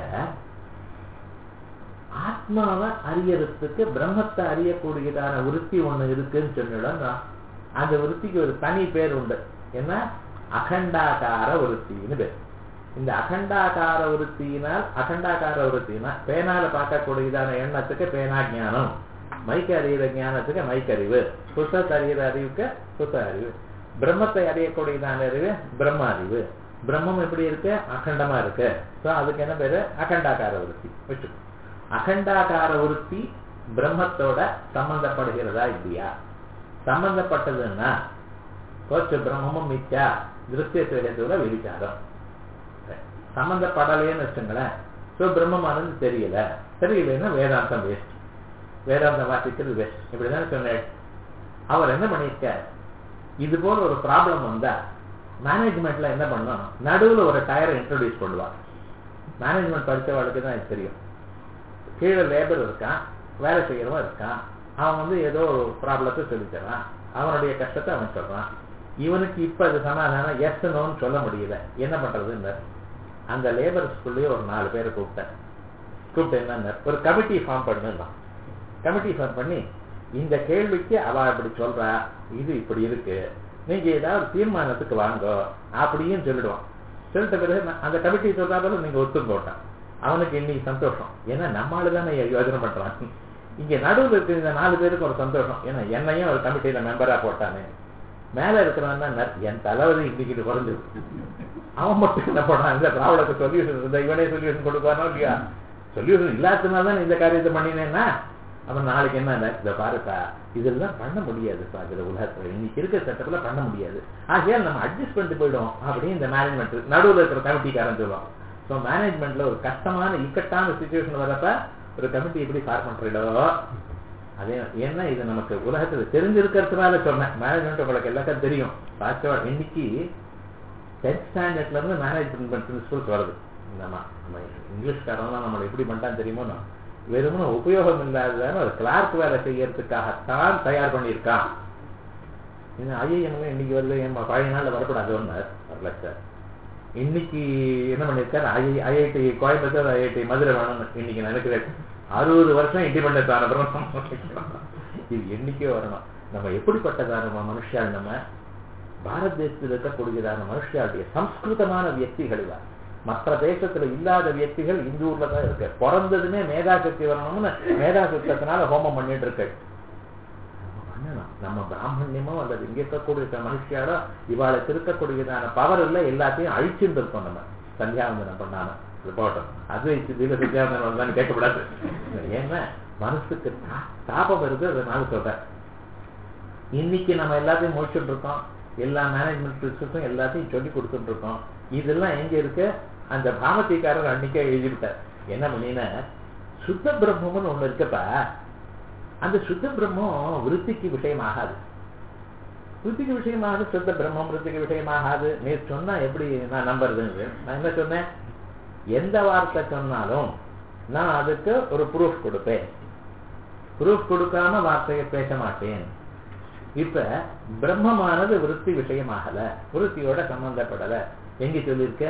ஆத்மாவை அறியறதுக்கு பிரம்மத்தை அறியக்கூடியதான விருத்தி ஒண்ணு இருக்குன்னு சொன்னிடம் அந்த விருத்திக்கு ஒரு தனி பேர் உண்டு. என்ன? அகண்டாகார விருத்தின்னு பேர். இந்த அகண்டாகார விருத்தியினால் அகண்டாகார விருத்தினா பேனால பார்க்கக்கூடியதான எண்ணத்துக்கு பேனா ஞானம், மைக்க அறிகிற ஞானத்துக்கு மைக்கறிவு, புத்தகத்தை அறிகிற அறிவுக்கு புத்த அறிவு, பிரம்மத்தை அறியக்கூடியதான அறிவு பிரம்ம அறிவு. பிரம்மம் எப்படி இருக்கு? அகண்டமா இருக்கு. சோ அதுக்கு என்ன பேரு? அகண்டாகார விருத்தி. வச்சு அகண்டாகார விருத்தி பிரம்மத்தோட சம்பந்தப்படுகிறதா இல்லையா? சம்பந்தப்பட்டதுன்னா கோச்சு பிரம்மமும் மிச்சா திருஷ்யத்தோட விரிச்சாரம். சம்பந்தப்படலைன்னு வச்சுங்களேன். சோ பிரம்மமானது தெரியல. தெரியலன்னா வேதாந்தம் வேஸ்ட். வேதாந்தம் வாசிக்கிறது வேஸ்ட். இப்படிதான் சொன்னேன். அவர் என்ன பண்ணிருக்க, இது போல ஒரு ப்ராப்ளம் வந்தா மேனேஜ்மெண்ட்ல என்ன பண்ணும், நடுவுல ஒரு டயரை இன்ட்ரோடியூஸ் பண்ணுவான். மேனேஜ்மெண்ட் படித்தவாளுக்கு தான் இது தெரியும். கீழே லேபர் இருக்கான், வேலை செய்யறவன் இருக்கான். அவன் வந்து ஏதோ ஒரு ப்ராப்ளத்தை சொல்லித்தரான், அவனுடைய கஷ்டத்தை அவன் சொல்றான். இவனுக்கு இப்ப அது சமாதானம் எஸ் நோன்னு சொல்ல முடியல. என்ன பண்றதுன்னு அந்த லேபர் ஸ்கூல்லயே ஒரு நாலு பேரை கூப்பிட்டேன். கூப்பிட்டு என்ன ஒரு கமிட்டி ஃபார்ம் பண்ணுதான். கமிட்டி ஃபார்ம் பண்ணி இந்த கேள்விக்கு அவ இப்படி சொல்றா, இது இப்படி இருக்கு, நீங்க ஏதாவது தீர்மானத்துக்கு வாங்க அப்படின்னு சொல்லிடுவான். சொல்லிட்ட பிறகு அந்த கமிட்டி சொல்றாலும் நீங்க ஒத்து போட்டான். அவனுக்கு இன்னைக்கு சந்தோஷம். ஏன்னா நம்மளுதானே யோஜனை பண்றான். இங்க நடுவில் இருக்கிற இந்த நாலு பேருக்கு ஒரு சந்தோஷம். ஏன்னா என்னையும் ஒரு கமிட்டியில மெம்பரா போட்டானே. மேல இருக்கிறவன் என் தலைவலி இன்னைக்கு குறைஞ்சு, அவன் மட்டும் என்ன போடுறான், இந்த ப்ராப்ளத்துக்கு சொல்யூஷன் இருந்தா இவனே சொல்யூஷன் கொடுப்பானோ இல்லையா? சொல்யூஷன் இல்லாததுனால தான் இந்த காரியத்தை பண்ணினேன்னா அவன் நாளைக்கு என்ன இதை பாருப்பா இதெல்லாம் பண்ண முடியாது அதுல உலகத்துல இன்னைக்கு இருக்கிற செட்டப்ல பண்ண முடியாது. ஆகையால் நம்ம அட்ஜஸ்ட் பண்ணிட்டு போயிடும் அப்படின்னு இந்த மேனேஜ்மெண்ட் நடுவில் இருக்கிற கமிட்டிக்காரன் சொல்லுவோம். ஸோ மேனேஜ்மெண்ட்ல ஒரு கஷ்டமான இக்கட்டான சுச்சுவேஷன் வரப்ப ஒரு கமிட்டி எப்படி ஃபார்ம் பண்றீங்களோ அதே ஏன்னா இது நமக்கு உலகத்துல தெரிஞ்சிருக்கிறதுனால சொன்னேன். மேனேஜ்மெண்ட் உங்களுக்கு எல்லாத்தையும் தெரியும். இன்னைக்கு டென்த் ஸ்டாண்டர்ட்ல இருந்து மேனேஜ்மெண்ட் பிரின்சிபல்ஸ் வருது. நம்ம நம்ம இங்கிலீஷ்காரன்லாம் நம்மளை எப்படி பண்ணிட்டான்னு தெரியுமோ, வெறுமனே உபயோகம் இல்லாததான ஒரு கிளார்க் வேலை செய்யறதுக்காகத்தான் தயார் பண்ணியிருக்கான். ஐஏஎம் இன்னைக்கு வருது, என் பழைய நாள்ல வரக்கூடாது ஒன்னார் வரல சார். இன்னைக்கு என்ன பண்ணிருக்காரு, I IIT Coimbatore IIT Madurai வேணும்னு இன்னைக்கு நினைக்கிறேன். அறுபது வருஷம் இண்டிபெண்டன்ஸ் ஆன இது என்னைக்கே வரணும். நம்ம எப்படிப்பட்டதான மனுஷால், நம்ம பாரத தேசத்தில் இருக்கக்கூடியதான மனுஷாளுடைய சம்ஸ்கிருதமான வியக்திகள் தான். மற்ற தேசத்துல இல்லாத வியக்திகள் இந்த ஊர்ல தான் இருக்கு. பிறந்ததுமே மேதாசக்தி வரணும்னு மேதாசக்தத்தினால ஹோமம் பண்ணிட்டு இருக்கு. நம்ம பிராமணியமோ அல்லது இங்க இருக்கக்கூடிய மனுஷியாலோ இவாளுக்கு இருக்கக்கூடியதான பவர் இல்ல, எல்லாத்தையும் அழிச்சுட்டு இருக்கோம். நம்ம சந்தியாவந்தனம் பண்ணாம போட்டோம், அது இதுல சந்தியாவந்தனம் தான் கேட்கக்கூடாது. ஏன்னா மனசுக்கு தாபம் இருக்கு, அதனால சொல்றேன். இன்னைக்கு நம்ம எல்லாத்தையும் முடிச்சுட்டு இருக்கோம், எல்லா மேனேஜ்மெண்ட் பிரின்சிபல்ஸும் எல்லாத்தையும் சொல்லி கொடுத்துட்டு இருக்கோம். இதெல்லாம் எங்க இருக்கு, அந்த பாமத்திக்காரர் அன்னைக்கே எழுதிவிட்டார். என்ன பண்ணினா, சுத்த பிரம்மம்னு ஒண்ணு இருக்கப்ப அந்த சுத்த பிரம்மம் விருத்திக்கு விஷயமாகாது. விருத்திக்கு விஷயமாகாது சுத்த பிரம்மம் விருத்திக்கு விஷயமாகாது. நீ சொன்னா எப்படி நான் நம்புறதுன்னு நான் என்ன சொன்னேன், எந்த வார்த்தை சொன்னாலும் நான் அதுக்கு ஒரு ப்ரூஃப் கொடுப்பேன். ப்ரூஃப் கொடுக்காம வார்த்தையை பேச மாட்டேன். இப்ப பிரம்மமானது விருத்தி விஷயமாகல, விருத்தியோட சம்பந்தப்படல. எங்க சொல்லிருக்க,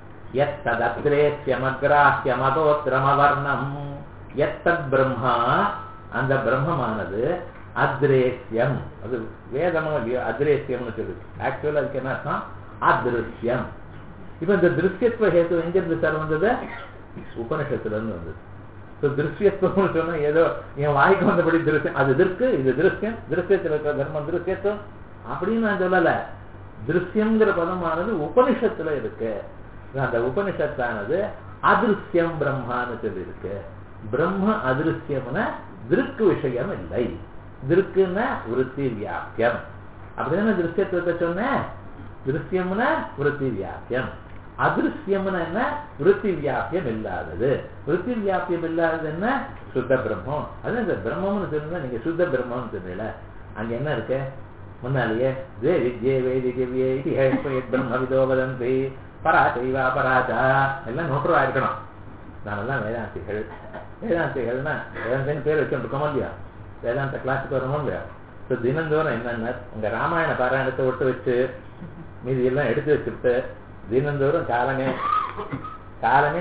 எத்தத்ரேஸ்யமக்ராஹ்யமகோத்ரமவர்ணம் எத்தத் பிரம்மா, அந்த பிரம்மமானது அத்ரேஸ்யம், அது வேதமா அத்ரேஸ்யம்னு சொல்லுது. ஆக்சுவலா அதுக்கு என்ன அர்த்தம், அதிருஷ்யம். இப்ப இந்த திருஷ்யத்துவ ஹேத்து எங்க இருந்து சார் வந்தது, உபனிஷத்துல இருந்து வந்தது. திருஷ்யத்துவம்னு சொன்னா ஏதோ என் வாய்க்கு வந்தபடி திருஷ்யம், அது திருக்கு, இது திருஷ்யம், திருஷ்யத்தில் இருக்கிற தர்மம் திருஷ்யத்துவம் அப்படின்னு நான் சொல்லல. திருஷ்யம்ங்கிற பதமானது உபனிஷத்துல இருக்கு. அந்த உபனிஷத்தானது அதிருஷ்யம் பிரம்மான்னு சொல்லி இருக்கு. பிரம்ம அதிருஷ்யம்னா திருக்கு விஷயம் இல்லை. திருக்குன்னா விருத்தி வியாபியம். அப்படின்னா திருஷ்யத்துவத்தை சொன்ன, திருஷ்யம்னா விருத்தி வியாபியம், அதிருஷ்யம்னா என்ன, விருத்தி வியாபியம் இல்லாதது. விருத்தி வியாபியம் இல்லாதது என்ன, சுத்த பிரம்மம். அது இந்த பிரம்மம்னு சொல்லுங்க, நீங்க சுத்த பிரம்மம்னு சொல்லல. அங்க என்ன இருக்கு முன்னாலேயே, ஜே வித்யே வேதிகவ்யே பிரம்மவிதோ வதந்தி பராசைவா பராஜா எல்லாம் நோட்டுவா இருக்கணும். நாமெல்லாம் வேதாந்திகள். வேதாந்திகள்னா வேதாந்தின்னு பேர் வச்சுருக்கோமோ இல்லையா, வேதாந்த கிளாஸுக்கு வரணும் இல்லையா. ஸோ தினந்தோறும் என்னென்ன உங்க ராமாயண பாராயணத்தை ஒட்டு வச்சு மீதி எல்லாம் எடுத்து வச்சுட்டு தினந்தோறும் காலமே காலமே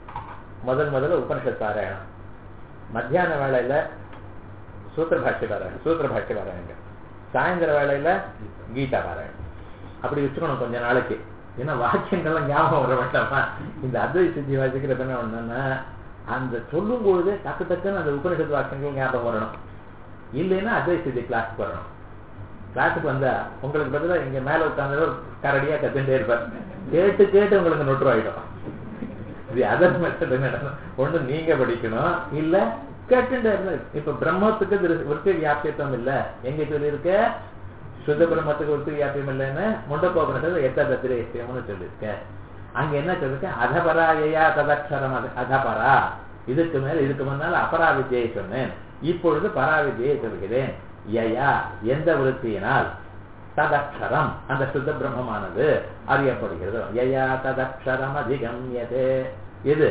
முதல் முதல்ல உபனிஷத் பாராயணம், மத்தியான வேளையில சூத்திர பாஷ்ய பாராயணம், சூத்திர பாஷ்ய பாராயணம், சாயந்தர வேளையில கீதா பாராயணம். அப்படி வச்சுக்கணும் கொஞ்ச நாளைக்கு. ஏன்னா வாக்கியங்கள்லாம் ஞாபகம் வர வேண்டாமா. இந்த அத்வை சித்தி வாசிக்கிறது என்ன ஒண்ணுன்னா, அந்த சொல்லும் பொழுதே டக்கு டக்குன்னு அந்த உபனிஷத்து வாக்கியங்கள் ஞாபகம் வரணும். இல்லைன்னா அத்வை சித்தி கிளாஸுக்கு வரணும். கிளாஸுக்கு வந்தா உங்களுக்கு பதிலா இங்க மேல உட்கார்ந்து கரடியா கத்துட்டே இருப்பார். கேட்டு கேட்டு உங்களுக்கு நொட்டுவாயிடும். இது அதர் மெத்தட் என்ன, ஒண்ணு நீங்க படிக்கணும், இல்ல கேட்டுட்டே இருந்தா. இப்ப பிரம்மத்துக்கு விருத்தி வியாபியத்துவம் இல்ல, எங்க சொல்லி இருக்க, சுத்த பிரம்மத்துக்கு விருத்தி வியாபியம் இல்லைன்னு முண்டக்கோபனிஷத்துல எத்தத்திரேஸ்யம்னு சொல்லியிருக்க. அங்க என்ன சொல்லிருக்க, அதபரா ஏயா ததக்ஷரம் அதபரா. இதுக்கு மேல இதுக்கு முன்னால அபராவித்யை சொன்னேன், இப்பொழுது பராவித்யை சொல்கிறேன். யயா எந்த விருத்தியினால், ததக்ஷரம் அந்த சுத்த பிரம்மமானது அறியப்படுகிறது. யயா ததக்ஷரம் அதிகம்யதே. இது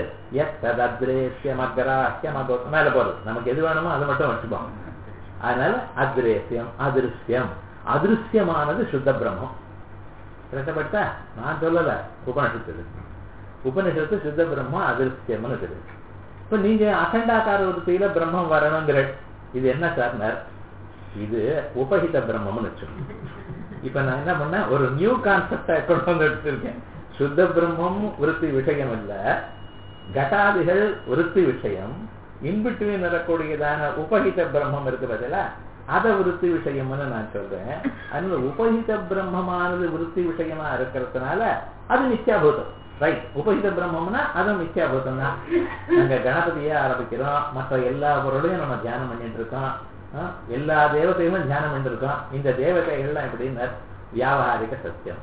எத்தத்ரேஸ்யமக்ராஹ்யமகோ மேல போறது. நமக்கு எது வேணுமோ அதை மட்டும் வச்சுப்போம். அதனால அத்ரேஸ்யம் அதிருஷ்யம், அதிருஷ்யமானது சுத்த பிரம்மம். கரெக்டா நான் சொல்லல, உபனிஷத்து. உபனிஷத்து சுத்த பிரம்மம் அதிருஷ்யம்னு தெரியுது. இப்ப நீங்க அகண்டாக்கார விருத்தியில பிரம்மம் வரணுங்கிற, இது என்ன சார், இது உபஹித பிரம்மம்னு வச்சுக்கோங்க. இப்ப நான் என்ன பண்ண, ஒரு நியூ கான்செப்டை கொண்டு வந்து எடுத்திருக்கேன். சுத்த பிரம்மம் விருத்தி விஷயம் இல்ல, கட்டாதிகள் விருத்தி விஷயம். இன்பிட்வீன் வரக்கூடியதான உபஹித பிரம்மம் இருக்கிறதுல அத விருத்தி விஷயம்னு நான் சொல்றேன். அதனால உபஹித பிரம்மமானது விருத்தி விஷயமா இருக்கிறதுனால அது மித்யாபூதம். ரைட், உபஹித பிரம்மம்னா அதுவும் மித்யாபூதம் தான். நாங்க கணபதியே ஆரம்பிக்கிறோம், மற்ற எல்லா பொருளையும் நம்ம தியானம் பண்ணிட்டு இருக்கோம். எல்லா தேவதைகளும் தியானம் பண்ணிருக்கோம். இந்த தேவதைகள்லாம் எப்படின்னா வியாவகாரிக சத்தியம்.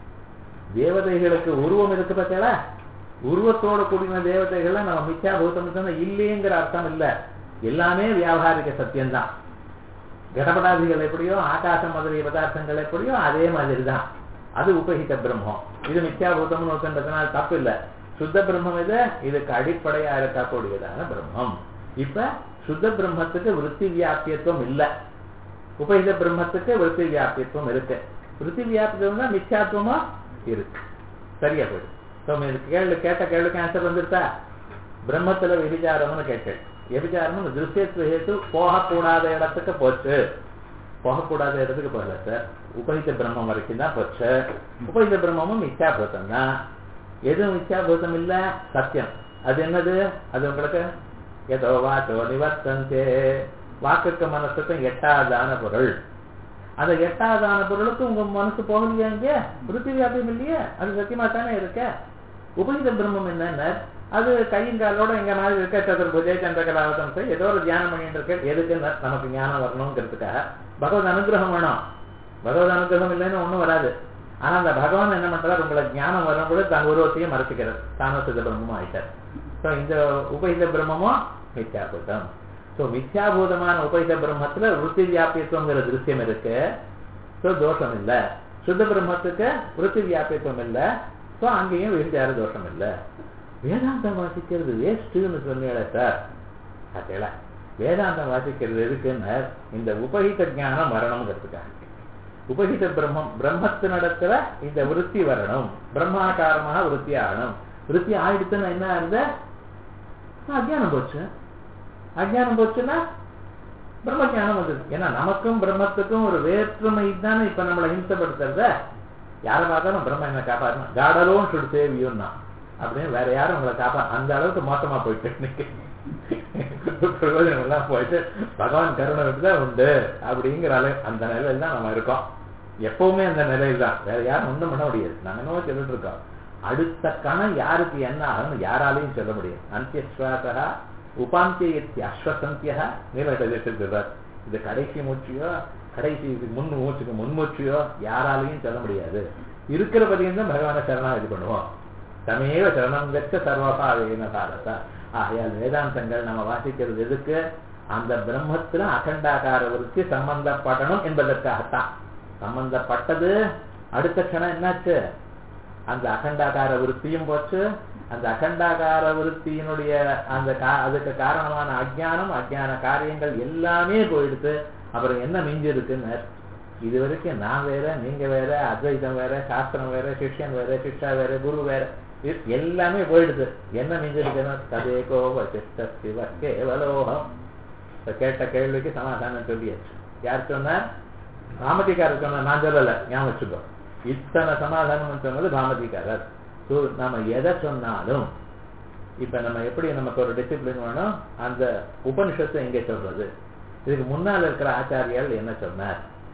தேவதைகளுக்கு உருவம் இருக்கு பார்த்தா, உருவத்தோட கூடின தேவதைகள்லாம் நம்ம மிச்சா பூத்தம் இல்லைங்கிற அர்த்தம் இல்ல, எல்லாமே வியாவகாரிக சத்தியம்தான். கடபடாதிகள் எப்படியோ ஆகாசம் முதலிய பதார்த்தங்கள் எப்படியோ அதே மாதிரி தான். அது உபஹித பிரம்மம். இது மித்யாபூதம்னு ஒருத்தன்றதுனால தப்பு இல்லை. சுத்த பிரம்மம் இது, இதுக்கு அடிப்படையா இருக்கக்கூடியதான பிரம்மம். இப்ப சுத்த பிரம்மத்துக்கு விருத்தி வியாபியத்துவம் இல்லை, உபஹித பிரம்மத்துக்கு விருத்தி வியாபியத்துவம் இருக்கு. விருத்தி வியாபியத்துவம் தான் மித்யாத்துவமா இருக்கு. சரியா போயிடு. கேள்வி கேட்ட கேள்விக்கு ஆன்சர் வந்துருத்தா? பிரம்மத்துல விபிச்சாரம்னு கேட்டேன். விபிச்சாரம்னு திருஷ்யத்து போகக்கூடாத இடத்துக்கு போச்சு. போகக்கூடாத இடத்துக்கு போகல சார், உபஹித பிரம்மம் வரைக்கும் தான் போச்சு. உபஹித பிரம்மமும் மித்யாபூதம் தான். எதுவும் மித்யாபூதம் இல்ல, சத்தியம். அது என்னது? அது உங்களுக்கு ஏதோ வாச்சோ நிவர்த்தந்தே, வாக்குக்கு மனசுக்கும் எட்டாவதான பொருள். அந்த எட்டாவதான பொருளுக்கு உங்க மனசு போகலையா? இங்க விருத்தி வியாபியம் இல்லையே, அது சத்தியமா தானே இருக்க. உபஹித பிரம்மம் என்னன்னா அது கையங்காலோட எங்க மாதிரி இருக்க, சதுர்புஜை சந்திரகலாவதம் ஏதோ ஒரு தியானம் பண்ணிட்டு இருக்க. எதுக்கு? நமக்கு ஞானம் வரணுங்கிறதுக்காக. பகவத் அனுகிரகம் வேணும். பகவத் அனுகிரகம் இல்லைன்னு ஒண்ணும் வராது. ஆனா அந்த பகவான் என்ன பண்றாரு, உங்களுக்கு ஞானம் வரும்போது தன் உருவத்தையும் மறைச்சிக்கிறார். தானோ சித்த பிரம்மமும் ஆயிட்டார். ஸோ இந்த உபஹித பிரம்மமும் மித்யாபூதம். ஸோ மித்யாபூதமான உபஹித பிரம்மத்துல விருத்தி வியாபியத்துவங்கிற திருஷ்யம் இருக்கு. ஸோ தோஷம் இல்லை. சுத்த பிரம்மத்துக்கு விருத்தி வியாபியத்துவம் இல்லை. ஸோ அங்கேயும் விபச்சார தோஷம் இல்லை. வேதாந்தம் வாசிக்கிறது வேஸ்ட்னு சொன்னீங்களே சார். அதேல வேதாந்தம் வாசிக்கிறது எதுக்குன்னு இந்த உபஹித ஞானம் வரணுங்கிறதுக்காக. உபஹித பிரம்மம் பிரம்மத்து நடக்கிற இந்த விருத்தி வரணும், பிரம்மாகாரமாக விருத்தி ஆகணும். விருத்தி ஆயிடுச்சுன்னா என்ன இருந்த அஜ்ஞானம் போச்சு. அஜ்ஞானம் போச்சுன்னா பிரம்ம ஞானம் வந்தது. ஏன்னா நமக்கும் பிரம்மத்துக்கும் ஒரு வேற்றுமை தானே இப்ப நம்மளை ஹிம்சப்படுத்துறத. யாரை பார்த்தாலும் பிரம்ம என்ன காப்பாற்றணும், காடலோன்னு சொல்லி சேவியோன்னா அப்படின்னு வேற யாரும் உங்களை காப்பா. அந்த அளவுக்கு மோசமா போயிட்டு இன்னைக்கு பிரயோஜனம் எல்லாம் போயிட்டு பகவான் கருணை தான் உண்டு அப்படிங்கிற அளவு அந்த நிலையில தான் நம்ம இருக்கோம். எப்பவுமே அந்த நிலையில் தான், வேற யாரும் ஒன்றும் பண்ண முடியாது. நாங்க என்னவோ சொல்லிட்டு இருக்கோம். அடுத்த கணம் யாருக்கு என்ன ஆகும்னு யாராலையும் சொல்ல முடியாது. அந்தியஸ்வாசா உபாந்திய அஸ்வசந்தியா நீலகதிர்வார். இது கடைசி மூச்சியோ கடைசி முன் மூச்சுக்கு முன் மூச்சியோ யாராலையும் சொல்ல முடியாது. இருக்கிற பதியம் தான் பகவான சரணா இது பண்ணுவோம். தமேவ சரணம் கச்ச சர்வபாவேன பாரதா. ஆகையால் வேதாந்தங்கள் நம்ம வாசிக்கிறது எதுக்கு? அந்த பிரம்மத்துல அகண்டாகார விருத்தி சம்பந்தப்படணும் என்பதற்காகத்தான். சம்பந்தப்பட்டது அடுத்த க்ஷணம் என்னாச்சு? அந்த அகண்டாகார விருத்தியும் போச்சு. அந்த அகண்டாகார விருத்தியினுடைய அந்த அதுக்கு காரணமான அஜ்ஞானம், அஜ்ஞான காரியங்கள் எல்லாமே போயிடுத்து. அப்புறம் என்ன மிஞ்சி இருக்குன்னு, இது வரைக்கும் நான் வேற, நீங்க வேற, அத்வைதம் வேற, சாஸ்திரம் வேற, சிஷ்யன் வேற, சிஷ்யா வேற, குரு வேற, எல்லாமே போயிடுது. என்ன மிஞ்சி இருக்குன்னா ததேகோ வசிஷ்ட சிவ கேவலோகம். கேட்ட கேள்விக்கு சமாதானம் சொல்லியாச்சு. யார் சொன்னார்? பாமதிக்காரர் சொன்னார், நான் சொல்லல, ஞாபகம் வச்சுக்கோ. இத்தனை சமாதானம் சொன்னது பாமதிக்காரர். நம்ம எதை சொன்னாலும் இப்ப நம்ம எப்படி நமக்கு ஒரு டிசிப்ளின் வேணும், அந்த உபனிஷத்தை எங்கே சொல்றது, இதுக்கு முன்னால் இருக்கிற ஆச்சாரியால் என்ன சொன்னார்,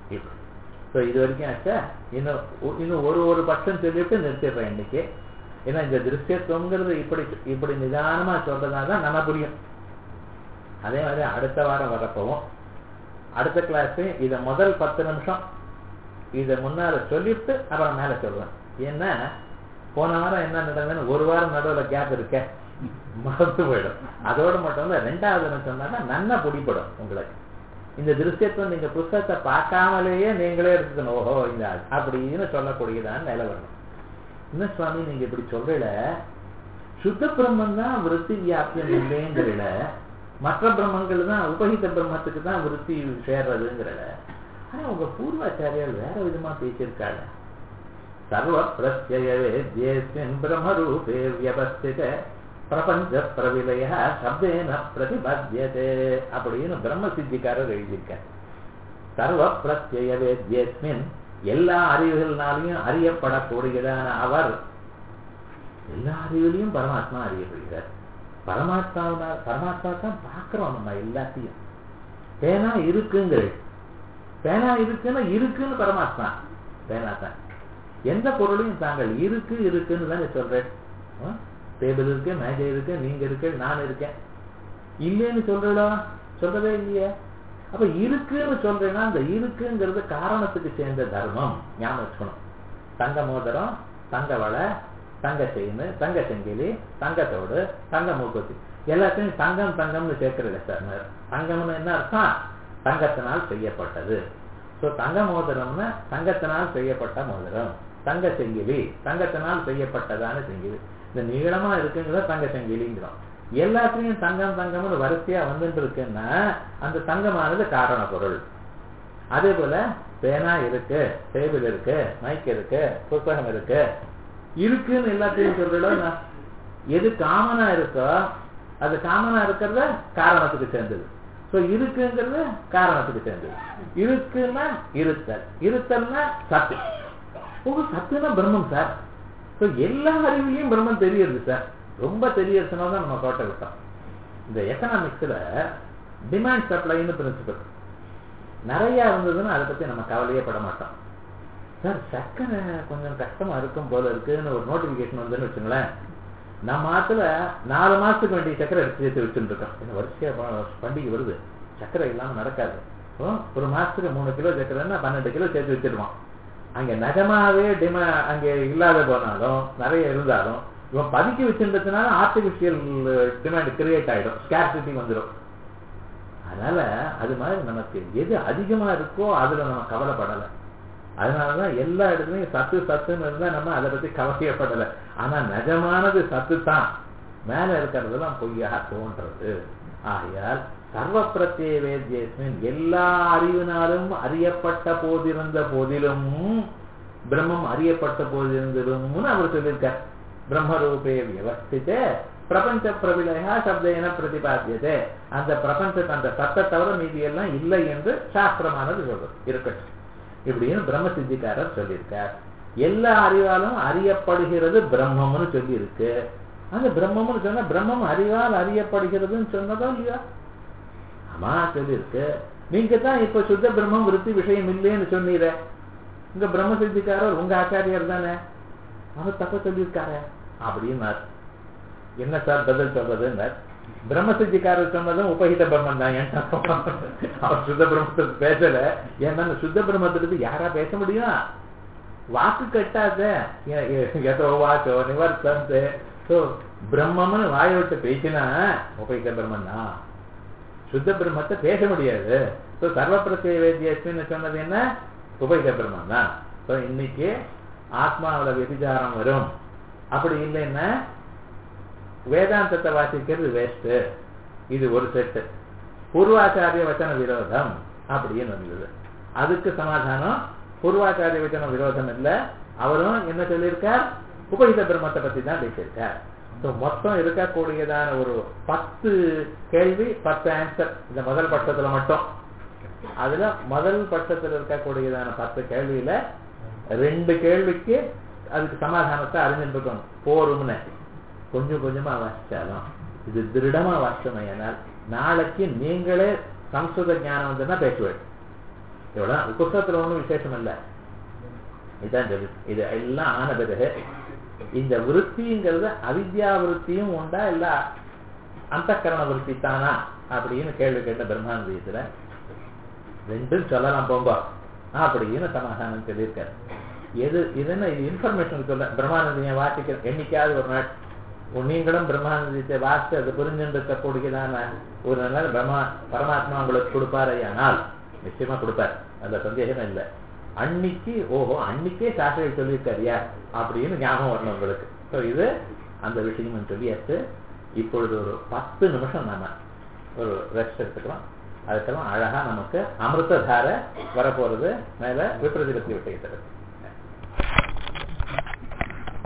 இது வரைக்கும் ஆச்சா. இன்னும் இன்னும் ஒரு ஒரு பட்சம் சொல்லிட்டு நிறுத்திடுறேன் இன்னைக்கு. ஏன்னா இந்த திருஷ்யத்துவங்கிறது இப்படி இப்படி நிதானமா சொல்றதாதான் நம்ம புரியும். அதே மாதிரி அடுத்த வாரம் வரப்போவோம். அடுத்த கிளாஸ் இதை முதல் பத்து நிமிஷம் இதை முன்னால சொல்லிட்டு அப்புறம் மேல சொல்றேன். ஏன்னா போன வாரம் என்ன நடந்ததுன்னு ஒரு வாரம் நடுவில் கேப் இருக்க மறந்து போயிடும். அதோடு மட்டும் இல்ல, ரெண்டாவது சொன்னா நன்னா பிடிப்படும் உங்களுக்கு. இந்த திருஷ்யத்துவம் நீங்க புத்தகத்தை பார்க்காமலேயே நீங்களே எடுத்துக்கணும். ஓஹோ இந்த அப்படின்னு சொல்லக்கூடியதான் நிலை வரணும். என்ன சுவாமி நீங்க இப்படி சொல்றீல, சுத்த பிரம்மன் தான் விருத்தி வியாபியம் இல்லைங்கிறல, மற்ற பிரம்மங்கள் தான் உபஹித பிரம்மத்துக்கு தான் விருத்தி சேர்றதுங்கிறல. ஆனா உங்க பூர்வாச்சாரியால் வேற விதமா பேசியிருக்காங்க. சர்வ பிரத்யேஸ்மின் பிரம்மரூபே வியவஸ்தித பிரபஞ்ச பிரவிலய சப்தேன பிரதிபத்தியதே அப்படின்னு பிரம்ம சித்திக்காரர் எழுதியிருக்கார். சர்வ பிரத்யேஸ்மின் எல்லா அறிவுகளினாலையும் அறியப்படக்கூடியதான அவர் எல்லா அறிவுலையும் பரமாத்மா அறியப்படுகிறார். பரமாத்மாவினால் பரமாத்மா தான் பார்க்கிறோம் நம்ம எல்லாத்தையும். பேனா இருக்குங்கிறது, பேனா இருக்குன்னா இருக்குன்னு பரமாத்மா பேனா தான். எந்த பொருளையும் தாங்கள் இருக்கு இருக்குன்னு தானே சொல்றேன். டேபிள் இருக்கு, மேஜை இருக்கு, நீங்க இருக்கு, நான் இருக்கேன், இல்லைன்னு சொல்றா சொல்றதே இல்லையே. அப்ப இருக்குன்னு சொல்றேன்னா அந்த இருக்குங்கிறது காரணத்துக்கு சேர்ந்த தர்மம் ஞாபகம் வச்சுக்கணும். தங்க மோதிரம், தங்க வளை, தங்க செயின், தங்க செங்கிலி, தங்கத்தோடு, தங்க மூக்குத்தி எல்லாத்தையும் தங்கம் தங்கம்னு சேர்க்கறது சார். தங்கம்னு என்ன அர்த்தம்? தங்கத்தினால் செய்யப்பட்டது. ஸோ தங்க மோதிரம்னா தங்கத்தினால் செய்யப்பட்ட மோதிரம். தங்க செங்கிலி தங்கத்தினால் செய்யப்பட்டதான செங்கிலி. இந்த நீளமா இருக்குங்கிறத தங்க செங்கிலிங்கிறோம். எல்லாத்தையும் தங்கம் தங்கம்னு வரிசையா வந்துட்டு இருக்குன்னா அந்த தங்கமானது காரண பொருள். அதே போல பேனா இருக்கு, டேபிள் இருக்கு, மைக் இருக்கு, புத்தகம் இருக்கு, இருக்குன்னு எல்லாத்தையும் சொல்றோம். எது காமனா இருக்கோ அது காமனா இருக்கிறத காரணத்துக்கு சேர்ந்தது. சோ இருக்குங்கிறது காரணத்துக்கு சேர்ந்தது. இருக்குன்னா இருத்தல், இருத்தல்னா சத்து. உங்க சத்துனா பிரம்மம் சார். எல்லா அறிவிலையும் பிரம்மம் தெரியுது சார். ரொம்ப தெரியறதுனால தான் நம்ம தோட்ட விட்டோம். இந்த எக்கனாமிக்ஸ்ல டிமாண்ட் சப்ளைன்னு பிரின்சிபல் நிறைய இருந்ததுன்னா அதை பத்தி நம்ம கவலையே பட மாட்டோம். சார் சக்கரை கொஞ்சம் கஷ்டமா இருக்கும் போல இருக்குன்னு ஒரு நோட்டிபிகேஷன் வந்துன்னு வச்சுங்களேன், நம்ம ஆத்துல நாலு மாசத்துக்கு வேண்டிய சக்கரை எடுத்து சேர்த்து வச்சுட்டு இருக்கோம். என்ன வரிசையா பண்டிகை வருது, சக்கரை இல்லாம நடக்காது. ஒரு மாசத்துக்கு மூணு கிலோ சக்கரைன்னா பன்னெண்டு கிலோ சேர்த்து வச்சிருவான். அங்க நிஜமாவே டிமா அங்க இல்லாத போனாலும் நிறைய இருந்தாலும் இவன் பதுக்கி வச்சிருந்ததுனால ஆர்டிபிஷியல் டிமாண்ட் கிரியேட் ஆயிடும், ஸ்கேர்சிட்டி வந்துடும். அதனால அது மாதிரி நமக்கு எது அதிகமா இருக்கோ அதுல நம்ம கவலைப்படலை. அதனாலதான் எல்லா இடத்துலயும் சத்து சத்துன்னு இருந்தா நம்ம அதை பத்தி கவலையப்படலை. ஆனா நிஜமானது சத்து தான், மேல இருக்கிறதெல்லாம் பொய்யாக தோன்றது. ஆகையால் சர்வ பிரத்யே வேத்யஸ்மின் எல்லா அறிவினாலும் அறியப்பட்ட போதிருந்த போதிலும் பிரம்மம் அறியப்பட்ட போதிருந்திலும் அவர் சொல்லியிருக்கார். பிரம்மரூபே வியவஸ்திதே பிரபஞ்ச பிரபிலயா சப்தேன பிரதிபாத்தியதே. அந்த பிரபஞ்சத்தை அந்த சத்தை தவிர மீதி எல்லாம் இல்லை என்று சாஸ்திரமானது சொல்றது இருக்கட்டும். இப்படின்னு பிரம்ம சித்திக்காரர் சொல்லியிருக்கார். எல்லா அறிவாலும் அறியப்படுகிறது பிரம்மம்னு சொல்லி இருக்கு. அந்த பிரம்மம்னு சொன்னா பிரம்மம் அறிவால் அறியப்படுகிறதுன்னு சொன்னதோ இல்லையா? ஆமா சொல்லியிருக்கு. நீங்க தான் இப்ப சுத்த பிரம்மம் விருத்தி விஷயம் இல்லைன்னு சொன்னீர. உங்க பிரம்ம சித்திக்காரர் உங்க ஆச்சாரியார் தானே, அவர் தப்ப சொல்லியிருக்காரு அப்படின்னார். என்ன சார் பதில் சொல்றதுன்னு, பிரம்ம சித்திக்காரர் சொன்னதும் உபகித பிரம்மன் தான். ஏன் அவர் சுத்த பிரம்மத்தை பேசல. ஏன்னா சுத்த பிரம்மத்திலிருந்து யாரா பேச முடியும்? வாக்கு கட்டாத எதோ வாக்கோ நிவர்த்தந்து பிரம்மம்னு வாயை விட்டு பேசினா உபகித பிரம்மன் தான். சுத்த பிரம்மத்தை பேச முடியாது. சர்வ பிரத்யே வேத்யஸ்மின்னு சொன்னது என்ன? உபகித பிரம்மன் தான். இன்னைக்கு ஆத்மாவில விபிச்சாரம் வரும். அப்படி இல்லைன்னா வேதாந்தத்தை வாசிக்கிறது வேஸ்ட். இது ஒரு செட்டு. பூர்வாச்சாரிய வச்சன விரோதம் அப்படின்னு வந்தது. அதுக்கு சமாதானம் பூர்வாச்சாரிய வச்சன விரோதம் இல்ல. அவரும் என்ன சொல்லியிருக்கார்? உபகித பிரம்மத்தை பத்தி தான் பேசியிருக்கார். மொத்தம் இருக்கக்கூடியதான ஒரு பத்து கேள்வி பத்து ஆன்சர் இந்த முதல் பட்சத்துல மட்டும். அதுல முதல் பட்சத்துல இருக்கக்கூடியதான பத்து கேள்வியில ரெண்டு கேள்விக்கு அதுக்கு சமாதானத்தை அறிஞ்சிட்டு இருக்கணும். போரும்னு கொஞ்சம் கொஞ்சமா வாசிச்சாலும் இது திருடமா வாசிச்சமையானால் நாளைக்கு நீங்களே சம்ஸ்கிருத ஞானம் வந்துன்னா பேசுவேன். இவ்வளவு புத்தகத்துல ஒண்ணும் விசேஷம் இல்லை. இதுதான் சொல்லு. இது எல்லாம் ஆன பிறகு இந்த விருத்திங்கிறது அவித்யா விருத்தியும் உண்டா இல்ல அந்தக்கரண விருத்தி தானா அப்படின்னு கேள்வி கேட்ட பிரம்மானந்தத்துல ரெண்டும் சொல்லலாம் போங்க அப்படின்னு சமாதானம் சொல்லியிருக்காரு. எது இதுன்னு இது இன்ஃபர்மேஷன் சொல்ல பிரம்மானந்திய வாசிக்கிற என்னைக்காவது ஒரு நாள் நீங்களும் பிரம்மானந்தத்தை வாசித்து அது புரிஞ்சுட்டு இருக்கக்கூடியதான ஒரு நாள் பிரம்மா பரமாத்மா உங்களுக்கு கொடுப்பாரையானால் நிச்சயமா கொடுப்பார், அந்த சந்தேகமே இல்லை. அன்னைக்கு ஓஹோ அன்னைக்கே சாஸ்திரி சொல்லியிருக்காரியா அப்படின்னு ஞாபகம் வரணும் உங்களுக்கு. ஸோ இது அந்த விஷயம் சொல்லியாச்சு. இப்பொழுது ஒரு பத்து நிமிஷம் நாம ஒரு ரெஸ்ட் எடுத்துக்கலாம். அதுக்கெல்லாம் அழகா நமக்கு அமிர்ததார வரப்போறது மேல விபரீதத்தை விஷயத்திற்கு